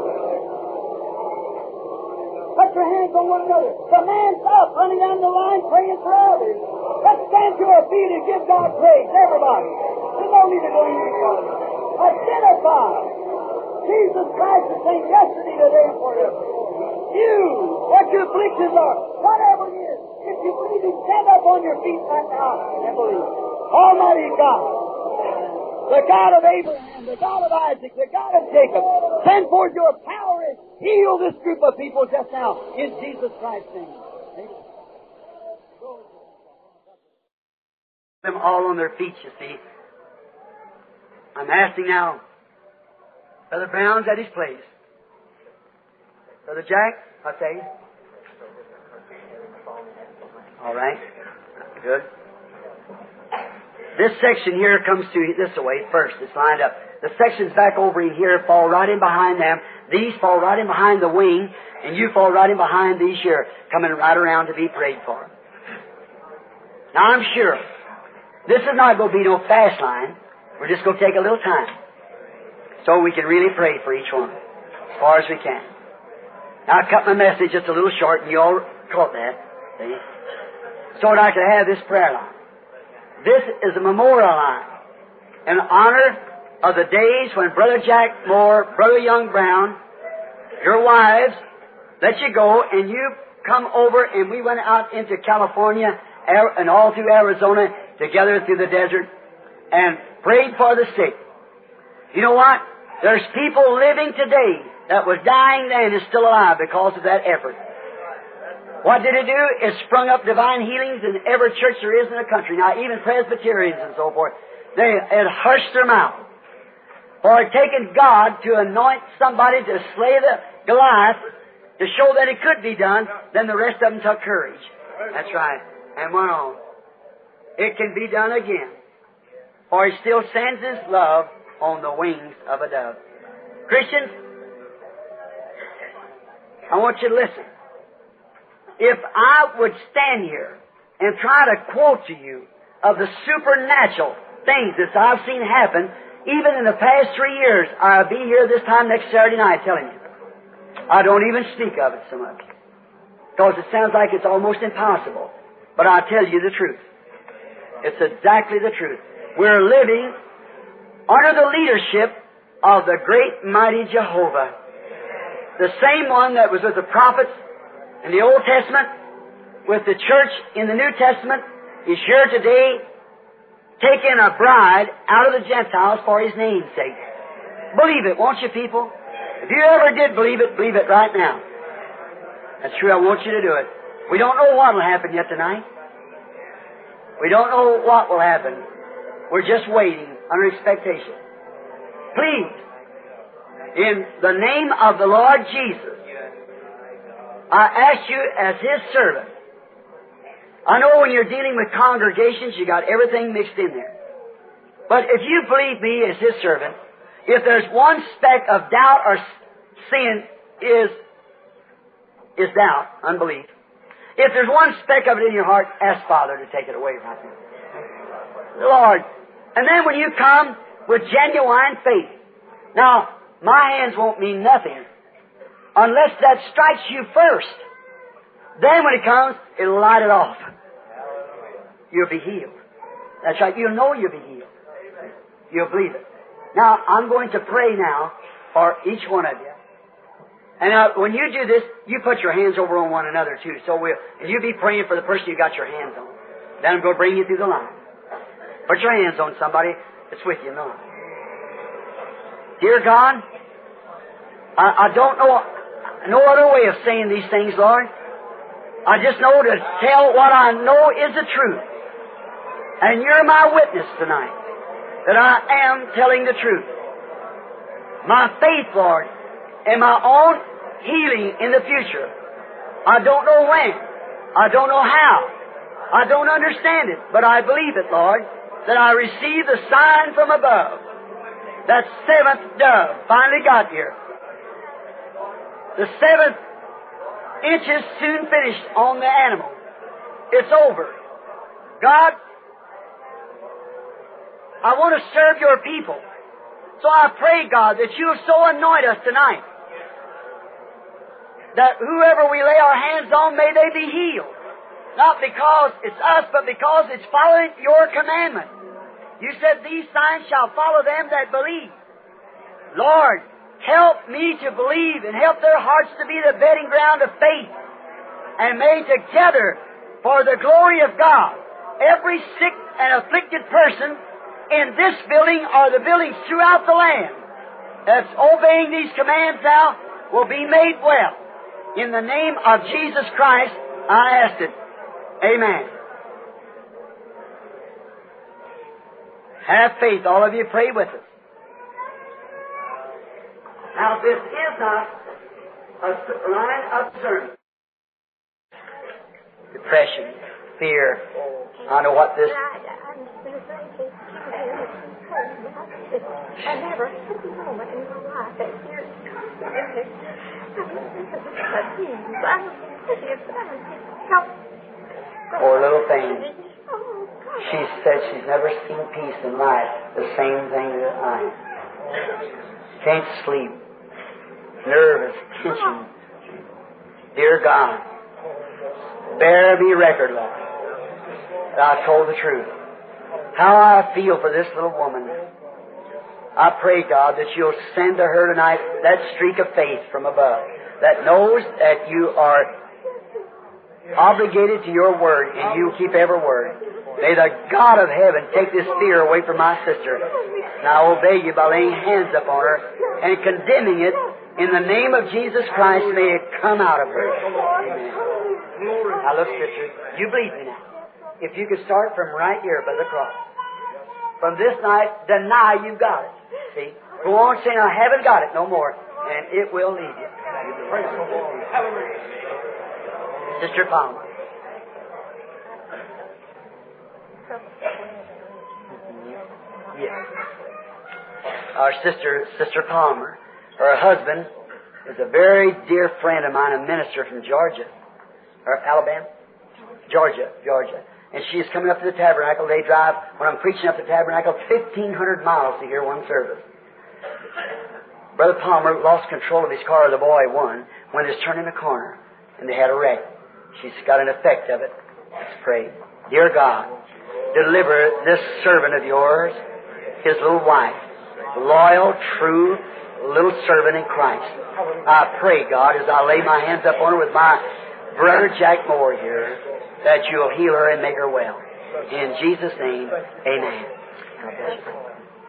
Put your hands on one another. The man's up, running down the line, praying for others. Let's stand to our feet and give God praise, everybody. You don't need to go any further. Identify. Jesus Christ the same yesterday, today, and forever. You, what your afflictions are, whatever it is, if you believe it, stand up on your feet right now and believe. Almighty God, the God of Abraham, the God of Isaac, the God of Jacob, send forth your power and heal this group of people just now in Jesus Christ's name. Amen. Them all on their feet, you see. I'm asking now, Brother Brown's at his place. Brother Jack, I'll tell you. All right. Good. This section here comes to this way first. It's lined up. The sections back over in here fall right in behind them. These fall right in behind the wing, and you fall right in behind these here, coming right around to be prayed for. Now I'm sure this is not going to be no fast line. We're just going to take a little time so we can really pray for each one as far as we can. Now I cut my message just a little short, and you all caught that. See? So that I could have this prayer line. This is a memorial line in honor of the days when Brother Jack Moore, Brother Young Brown, your wives, let you go, and you come over, and we went out into California and all through Arizona together through the desert and prayed for the sick. You know what? There's people living today that was dying then is still alive because of that effort. What did it do? It sprung up divine healings in every church there is in the country. Now, even Presbyterians and so forth, they it hushed their mouth. For it taken God to anoint somebody to slay the Goliath to show that it could be done, then the rest of them took courage. That's right. And went on. It can be done again. For He still sends His love on the wings of a dove. Christians, I want you to listen. If I would stand here and try to quote to you of the supernatural things that I've seen happen, even in the past three years, I'll be here this time next Saturday night telling you. I don't even speak of it so much, because it sounds like it's almost impossible. But I'll tell you the truth. It's exactly the truth. We're living under the leadership of the great mighty Jehovah. The same one that was with the prophets in the Old Testament, with the church in the New Testament, is here today taking a bride out of the Gentiles for His name's sake. Believe it, won't you, people? If you ever did believe it, believe it right now. That's true, I want you to do it. We don't know what will happen yet tonight. We don't know what will happen. We're just waiting under expectation. Please, in the name of the Lord Jesus, I ask you as His servant. I know when you're dealing with congregations, you got everything mixed in there. But if you believe me as His servant, if there's one speck of doubt or sin is, is doubt, unbelief. If there's one speck of it in your heart, ask Father to take it away from you. Lord. And then when you come with genuine faith. Now, my hands won't mean nothing unless that strikes you first. Then when it comes, it'll light it off. You'll be healed. That's right. You'll know you'll be healed. You'll believe it. Now, I'm going to pray now for each one of you. And uh, when you do this, you put your hands over on one another too. So we'll, and you be praying for the person you got your hands on. Then I'm going to bring you through the line. Put your hands on somebody that's with you in the line. Dear God, I, I don't know no other way of saying these things, Lord. I just know to tell what I know is the truth. And you're my witness tonight that I am telling the truth. My faith, Lord, and my own healing in the future. I don't know when. I don't know how. I don't understand it, but I believe it, Lord, that I received the sign from above. That seventh dove finally got here. The seventh inches soon finished on the animal. It's over. God, I want to serve your people. So I pray, God, that you'll so anoint us tonight that whoever we lay our hands on, may they be healed. Not because it's us, but because it's following your commandment. You said, these signs shall follow them that believe. Lord, help me to believe and help their hearts to be the bedding ground of faith. And may together, for the glory of God, every sick and afflicted person in this building or the buildings throughout the land that's obeying these commands now will be made well. In the name of Jesus Christ, I ask it. Amen. Have faith. All of you pray with us. Now, this is not a line of sermon. Depression, fear. I know what this... I never had a moment in my life that fear Poor little thing. She said she's never seen peace in life. The same thing that I am. Can't sleep. Nervous, tension. Dear God, bear me record, Lord, that I told the truth. How I feel for this little woman. I pray, God, that you'll send to her tonight that streak of faith from above that knows that you are obligated to your word and you keep every word. May the God of heaven take this fear away from my sister. And I obey you by laying hands upon her and condemning it in the name of Jesus Christ. May it come out of her. Amen. Now look, sister, you believe me now. If you could start from right here by the cross. From this night, deny you've got it. See? Go on saying, I haven't got it no more. And it will leave you. Sister Palmer. Yes. Our sister, Sister Palmer, her husband is a very dear friend of mine, a minister from Georgia. Or Alabama? Georgia, Georgia. And she is coming up to the tabernacle. They drive, when I'm preaching up to the tabernacle, fifteen hundred miles to hear one service. Brother Palmer lost control of his car, the boy won, when they was turning a corner, and they had a wreck. She's got an effect of it. Let's pray. Dear God, deliver this servant of yours, his little wife, loyal, true, little servant in Christ. I pray, God, as I lay my hands up on her with my brother Jack Moore here, that you'll heal her and make her well. In Jesus' name, amen. God bless you.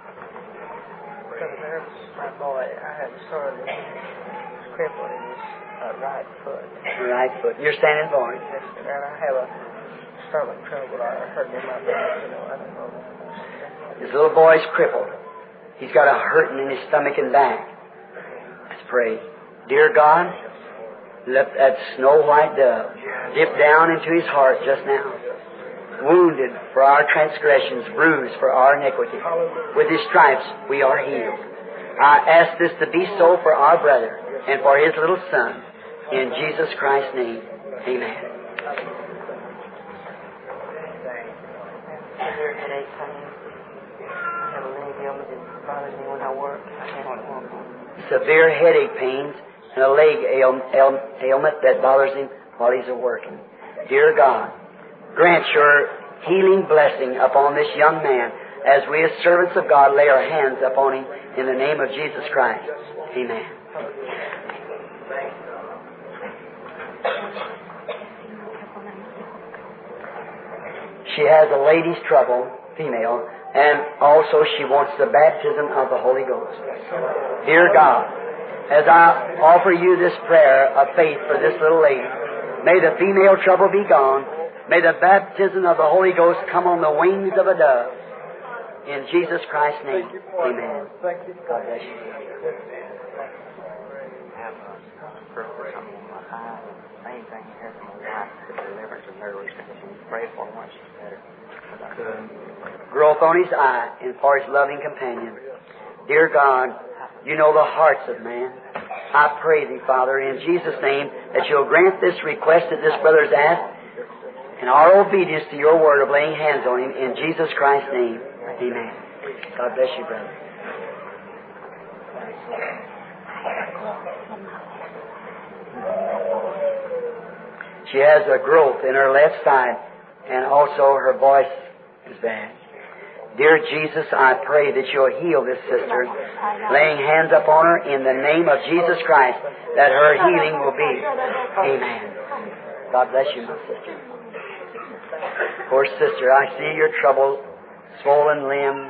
My boy, I have a son who's crippled in his uh, right foot. Right foot. You're standing for him. Yes, and I have a stomach trouble. I hurt in my back, you know. I don't know. His little boy's crippled. He's got a hurting in his stomach and back. Let's pray. Dear God, let that snow white dove dip down into his heart just now. Wounded for our transgressions, bruised for our iniquity. With his stripes we are healed. I ask this to be so for our brother and for his little son. In Jesus Christ's name, amen. Severe headache pain. I have a leg ailment that bothers me when I work. I can't walk. Severe headache pains and a leg ail- ail- ailment that bothers him while he's working. Dear God, grant your healing blessing upon this young man as we as servants of God lay our hands upon him in the name of Jesus Christ. Amen. She has a lady's trouble, female, and also she wants the baptism of the Holy Ghost. Dear God, as I offer you this prayer of faith for this little lady, may the female trouble be gone. May the baptism of the Holy Ghost come on the wings of a dove. In Jesus Christ's name, amen. God bless you. Same thing here from my wife, the deliverance of her restriction. Pray for her once she's better. Growth on his eye and for his loving companion. Dear God, you know the hearts of man. I pray thee, Father, in Jesus' name, that you'll grant this request that this brother's asked and our obedience to your word of laying hands on him in Jesus Christ's name. Amen. God bless you, brother. She has a growth in her left side, and also her voice is bad. Dear Jesus, I pray that you'll heal this sister, laying hands upon her in the name of Jesus Christ, that her healing will be. Amen. God bless you, my sister. Poor sister, I see your trouble, swollen limb,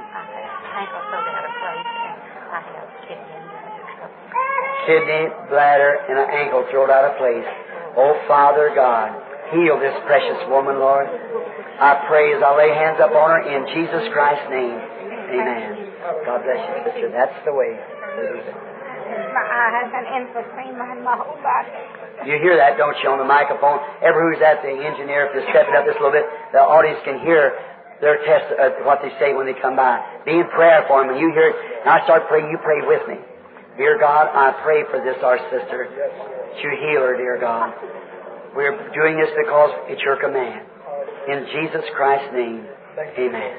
kidney, bladder, and an ankle thrown out of place. Oh, Father God, heal this precious woman, Lord. I pray as I lay hands up on her in Jesus Christ's name. Amen. God bless you, sister. That's the way. My eye has an emphysema in my whole body. You hear that, don't you, on the microphone? Ever who's at the engineer, if you step it up just a little bit, the audience can hear their test, uh, what they say when they come by. Be in prayer for them. When you hear it, and I start praying, you pray with me. Dear God, I pray for this, our sister. That you heal her, dear God. We're doing this because it's your command. In Jesus Christ's name, amen.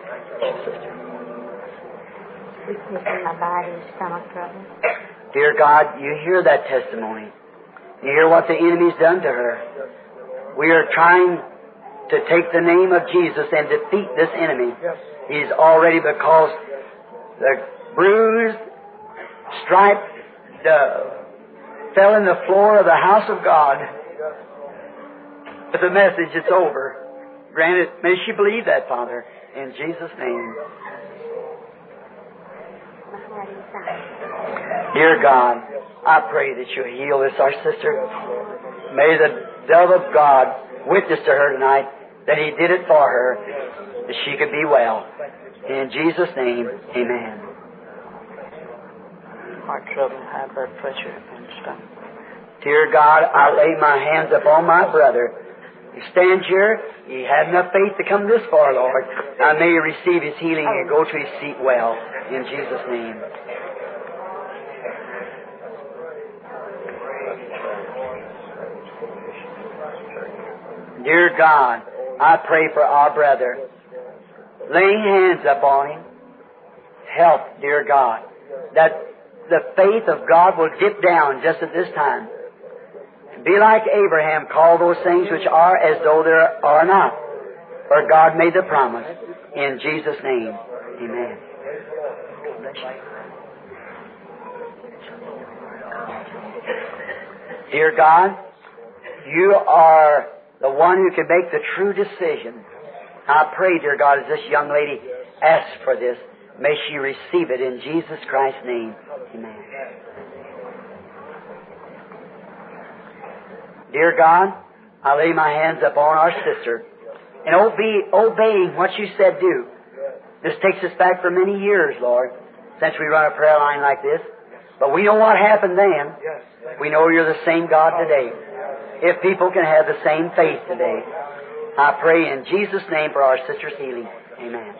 Weakness in my body, stomach trouble. Dear God, you hear that testimony. You hear what the enemy's done to her. We are trying to take the name of Jesus and defeat this enemy. He's already, because the bruised, striped dove fell in the floor of the house of God. But the message, it's over. Granted, may she believe that, Father, in Jesus' name. Dear God, I pray that you heal this, our sister. May the dove of God witness to her tonight that He did it for her, that she could be well. In Jesus' name, amen. Heart trouble, high blood pressure, and stomach. Dear God, I lay my hands upon my brother. He stands here. He had enough faith to come this far, Lord. Now may he receive his healing and go to his seat well. In Jesus' name. Dear God, I pray for our brother. Laying hands upon him. Help, dear God, that the faith of God will dip down just at this time. Be like Abraham, call those things which are as though there are not. For God made the promise. In Jesus' name, amen. Dear God, you are the one who can make the true decision. I pray, dear God, as this young lady asks for this, may she receive it in Jesus Christ's name. Amen. Dear God, I lay my hands upon our sister, and obey, obeying what you said do. This takes us back for many years, Lord, since we run a prayer line like this. But we know what happened then. We know you're the same God today. If people can have the same faith today, I pray in Jesus' name for our sister's healing. Amen.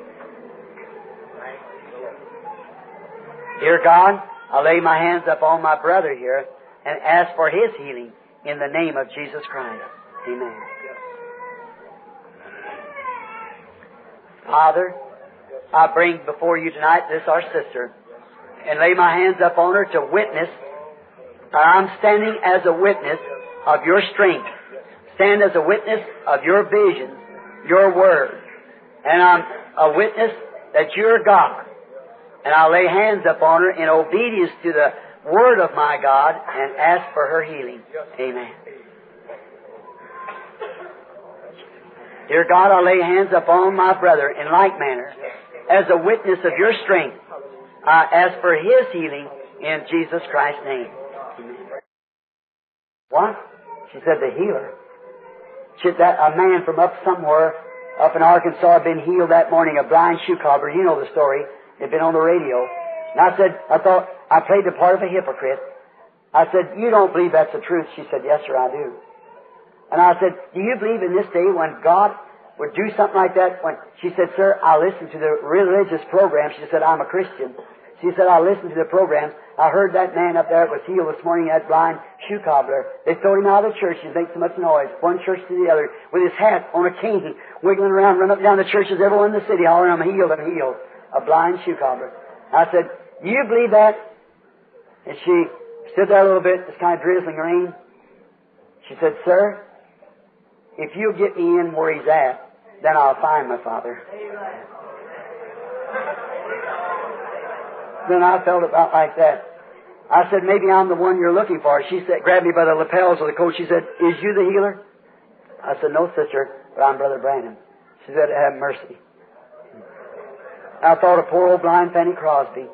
Dear God, I lay my hands upon my brother here and ask for his healing in the name of Jesus Christ. Amen. Father, I bring before you tonight this our sister and lay my hands upon her to witness. I'm standing as a witness of your strength. Stand as a witness of your visions, your word. And I'm a witness that you're God. And I lay hands upon her in obedience to the word of my God and ask for her healing. Amen. Dear God, I lay hands upon my brother in like manner. As a witness of your strength, I ask for his healing in Jesus Christ's name. Amen. What? She said the healer. She, that a man from up somewhere, up in Arkansas, had been healed that morning, a blind shoe cobbler. You know the story. It'd been on the radio. And I said, I thought, I played the part of a hypocrite. I said, you don't believe that's the truth? She said, yes, sir, I do. And I said, do you believe in this day when God would do something like that? When she said, sir, I listen to the religious program. She said, I'm a Christian. She said, I listened to the programs. I heard that man up there that was healed this morning, that blind shoe cobbler. They threw him out of the church. He makes so much noise, one church to the other, with his hat on a cane, wiggling around, running up and down the churches, everyone in the city hollering, I'm healed, I'm healed. A blind shoe cobbler. I said, do you believe that? And she stood there a little bit, it's kind of drizzling rain. She said, sir, if you'll get me in where he's at, then I'll find my father. Then I felt about like that. I said, maybe I'm the one you're looking for. She said, grabbed me by the lapels of the coat. She said, is you the healer? I said, no, sister, but I'm Brother Branham. She said, have mercy. I thought of poor old blind Fanny Crosby.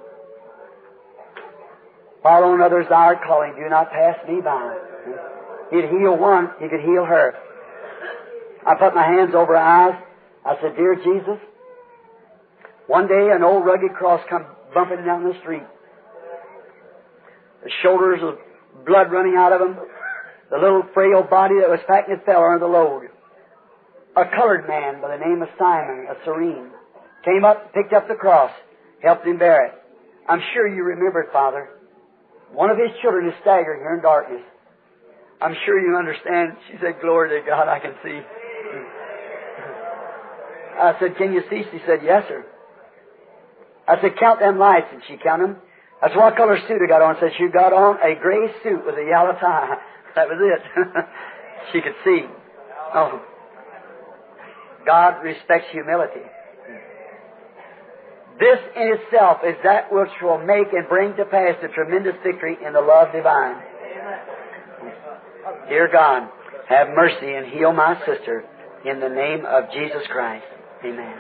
While on others thou art calling, do not pass me by. He'd heal one, he could heal her. I put my hands over her eyes. I said, dear Jesus, one day an old rugged cross come bumping down the street. The shoulders of blood running out of him. The little frail body that was fat and it fell under the load. A colored man by the name of Simon, a Serene, came up, picked up the cross, helped him bear it. I'm sure you remember it, Father. One of his children is staggering here in darkness. I'm sure you understand. She said, glory to God, I can see. I said, can you see? She said, yes, sir. I said, count them lights. And she counted them. I said, what color suit I got on? She said, she got on a gray suit with a yellow tie. That was it. She could see. Oh. God respects humility. This in itself is that which will make and bring to pass the tremendous victory in the love divine. Dear God, have mercy and heal my sister in the name of Jesus Christ. Amen.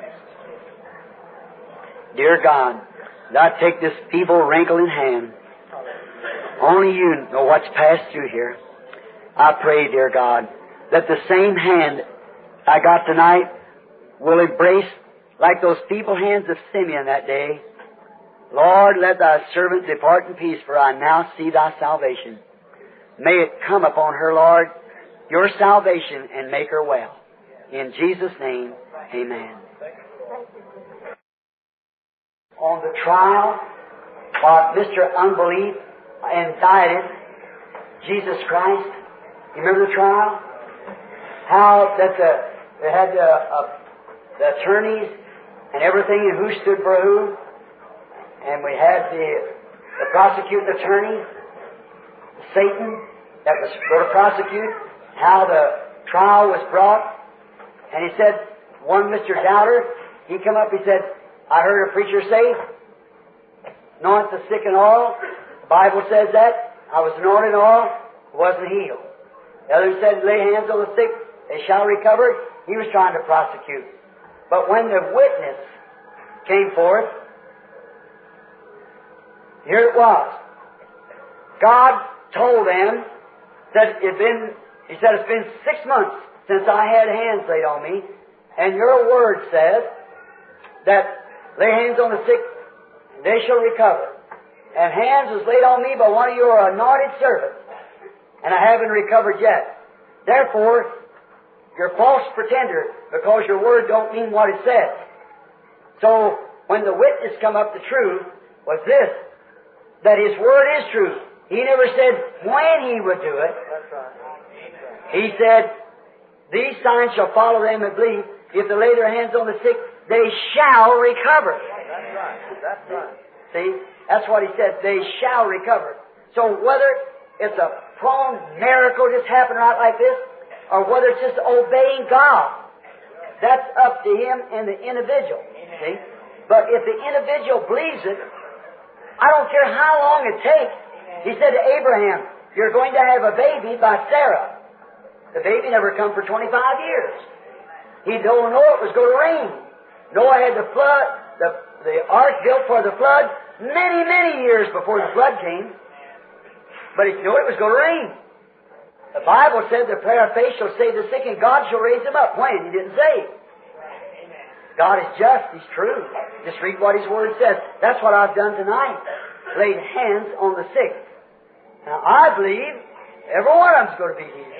Dear God, thou take this feeble, wrinkling hand. Only you know what's passed through here. I pray, dear God, that the same hand I got tonight will embrace like those feeble hands of Simeon that day. Lord, let thy servant depart in peace, for I now see thy salvation. May it come upon her, Lord, your salvation, and make her well. In Jesus' name, amen. On the trial, while Mister Unbelief indicted Jesus Christ, you remember the trial? How that the, they had the, uh, the attorneys and everything, and who stood for who. And we had the, the prosecuting attorney, Satan, that was going to prosecute, how the trial was brought. And he said, one Mister Doubter, he come up, he said, I heard a preacher say, anoint the sick and all. The Bible says that. I was anointed and all, wasn't healed. The other said, lay hands on the sick, they shall recover. He was trying to prosecute. But when the witness came forth, here it was. God told them that it's been, He said, it's been six months since I had hands laid on me, and your word says that lay hands on the sick, they shall recover. And hands was laid on me by one of your anointed servants, and I haven't recovered yet. Therefore, you're a false pretender, because your word don't mean what it says. So, when the witness come up, the truth was this, that his word is true. He never said when he would do it. He said, these signs shall follow them that believe. If they lay their hands on the sick, they shall recover. That's right. That's right. See? That's what he said. They shall recover. So whether it's a pronged miracle just happened right like this, or whether it's just obeying God, that's up to him and the individual. See? But if the individual believes it, I don't care how long it takes. He said to Abraham, you're going to have a baby by Sarah. The baby never come for twenty-five years. He don't know it was going to rain. Noah had the flood, the, the ark built for the flood many, many years before the flood came. But he knew it was going to rain. The Bible said the prayer of faith shall save the sick and God shall raise them up. When? He didn't say. God is just. He's true. Just read what His Word says. That's what I've done tonight. Laid hands on the sick. Now, I believe every one of them's going to be healed.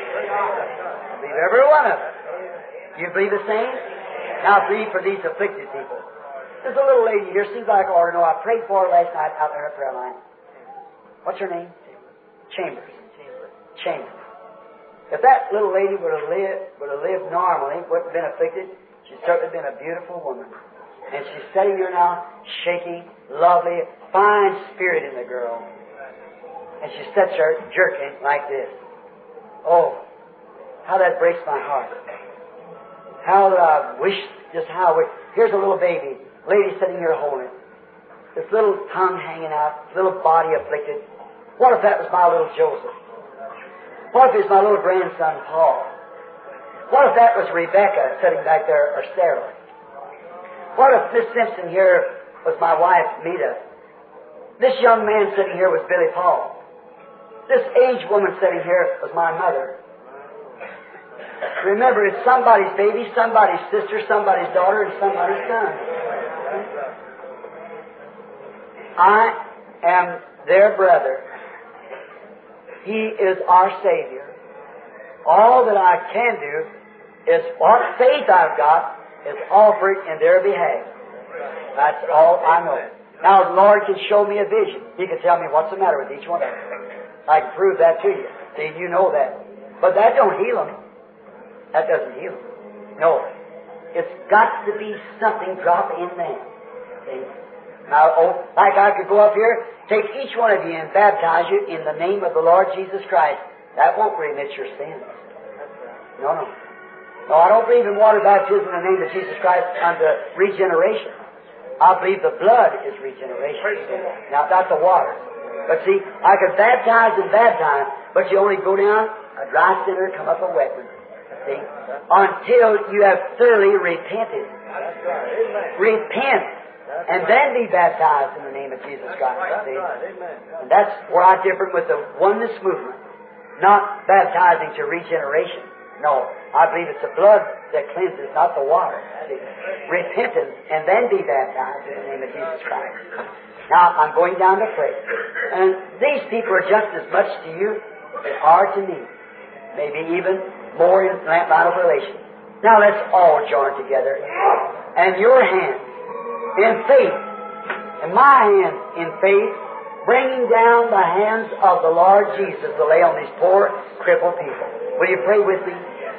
I believe every one of them. You believe the same? Now, I believe for these afflicted people. There's a little lady here. Seems like I ought to know. I prayed for her last night out there in her prayer line. What's her name? Chambers. Chambers. If that little lady would have lived, would have lived normally, wouldn't have been afflicted, she's certainly been a beautiful woman. And she's sitting here now, shaky, lovely, fine spirit in the girl. And she sits there jerking like this. Oh, how that breaks my heart. How that I wish, just how I wish. Here's a little baby lady sitting here holding it. This little tongue hanging out, little body afflicted. What if that was my little Joseph? What if it was my little grandson, Paul? What if that was Rebecca sitting back there, or Sarah? What if Miss Simpson here was my wife, Meta? This young man sitting here was Billy Paul. This aged woman sitting here was my mother. Remember, it's somebody's baby, somebody's sister, somebody's daughter, and somebody's son. I am their brother. He is our Savior. All that I can do is what faith I've got is offered in their behalf. That's all I know. Now, the Lord can show me a vision. He can tell me what's the matter with each one of them. I can prove that to you. See, you know that. But that don't heal them. That doesn't heal them. No. It's got to be something drop in them. See? Now, oh, like I could go up here, take each one of you and baptize you in the name of the Lord Jesus Christ. That won't remit your sins. No, no. No, I don't believe in water baptism in the name of Jesus Christ unto regeneration. I believe the blood is regeneration. Now, not the water. But see, I could baptize and baptize, but you only go down a dry sinner, come up a wet one. See? Until you have thoroughly repented. Repent. And then be baptized in the name of Jesus Christ. See? And that's where I differ with the oneness movement. Not baptizing to regeneration. No, I believe it's the blood that cleanses, not the water. See? Repentance, and then be baptized in the name of Jesus Christ. Now, I'm going down to pray. And these people are just as much to you as they are to me. Maybe even more in line of relation. Now, let's all join together. And your hand in faith, and my hand in faith, bringing down the hands of the Lord Jesus to lay on these poor, crippled people. Will you pray with me?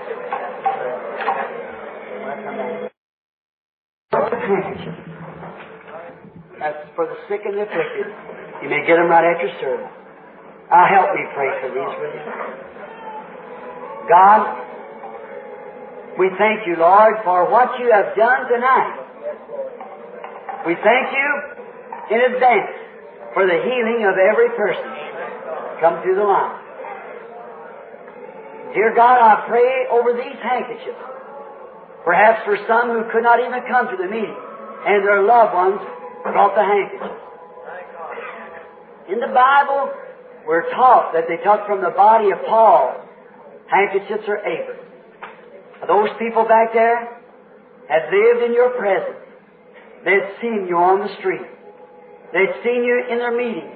That's for the sick and the afflicted. You may get them right after service. Now help me pray for these, will you? God, we thank you, Lord, for what you have done tonight. We thank you in advance for the healing of every person come through the line. Dear God, I pray over these handkerchiefs, perhaps for some who could not even come to the meeting, and their loved ones brought the handkerchiefs. In the Bible, we're taught that they took from the body of Paul handkerchiefs or aprons. Those people back there had lived in your presence. They'd seen you on the street. They'd seen you in their meetings.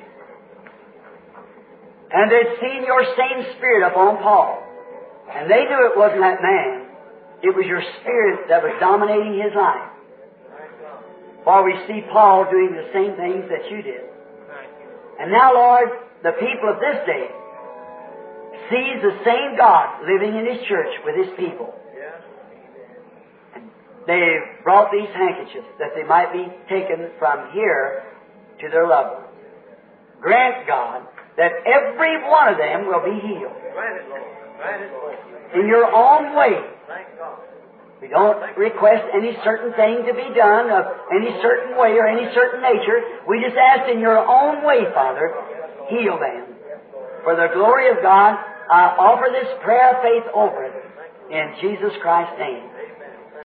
And they'd seen your same spirit upon Paul. And they knew it wasn't that man. It was your spirit that was dominating his life. For we see Paul doing the same things that you did. And now, Lord, the people of this day sees the same God living in His church with His people. And they've brought these handkerchiefs that they might be taken from here to their loved ones. Grant, God, that every one of them will be healed. In your own way. We don't request any certain thing to be done of any certain way or any certain nature. We just ask in your own way, Father, heal them. For the glory of God, I offer this prayer of faith over it in Jesus Christ's name.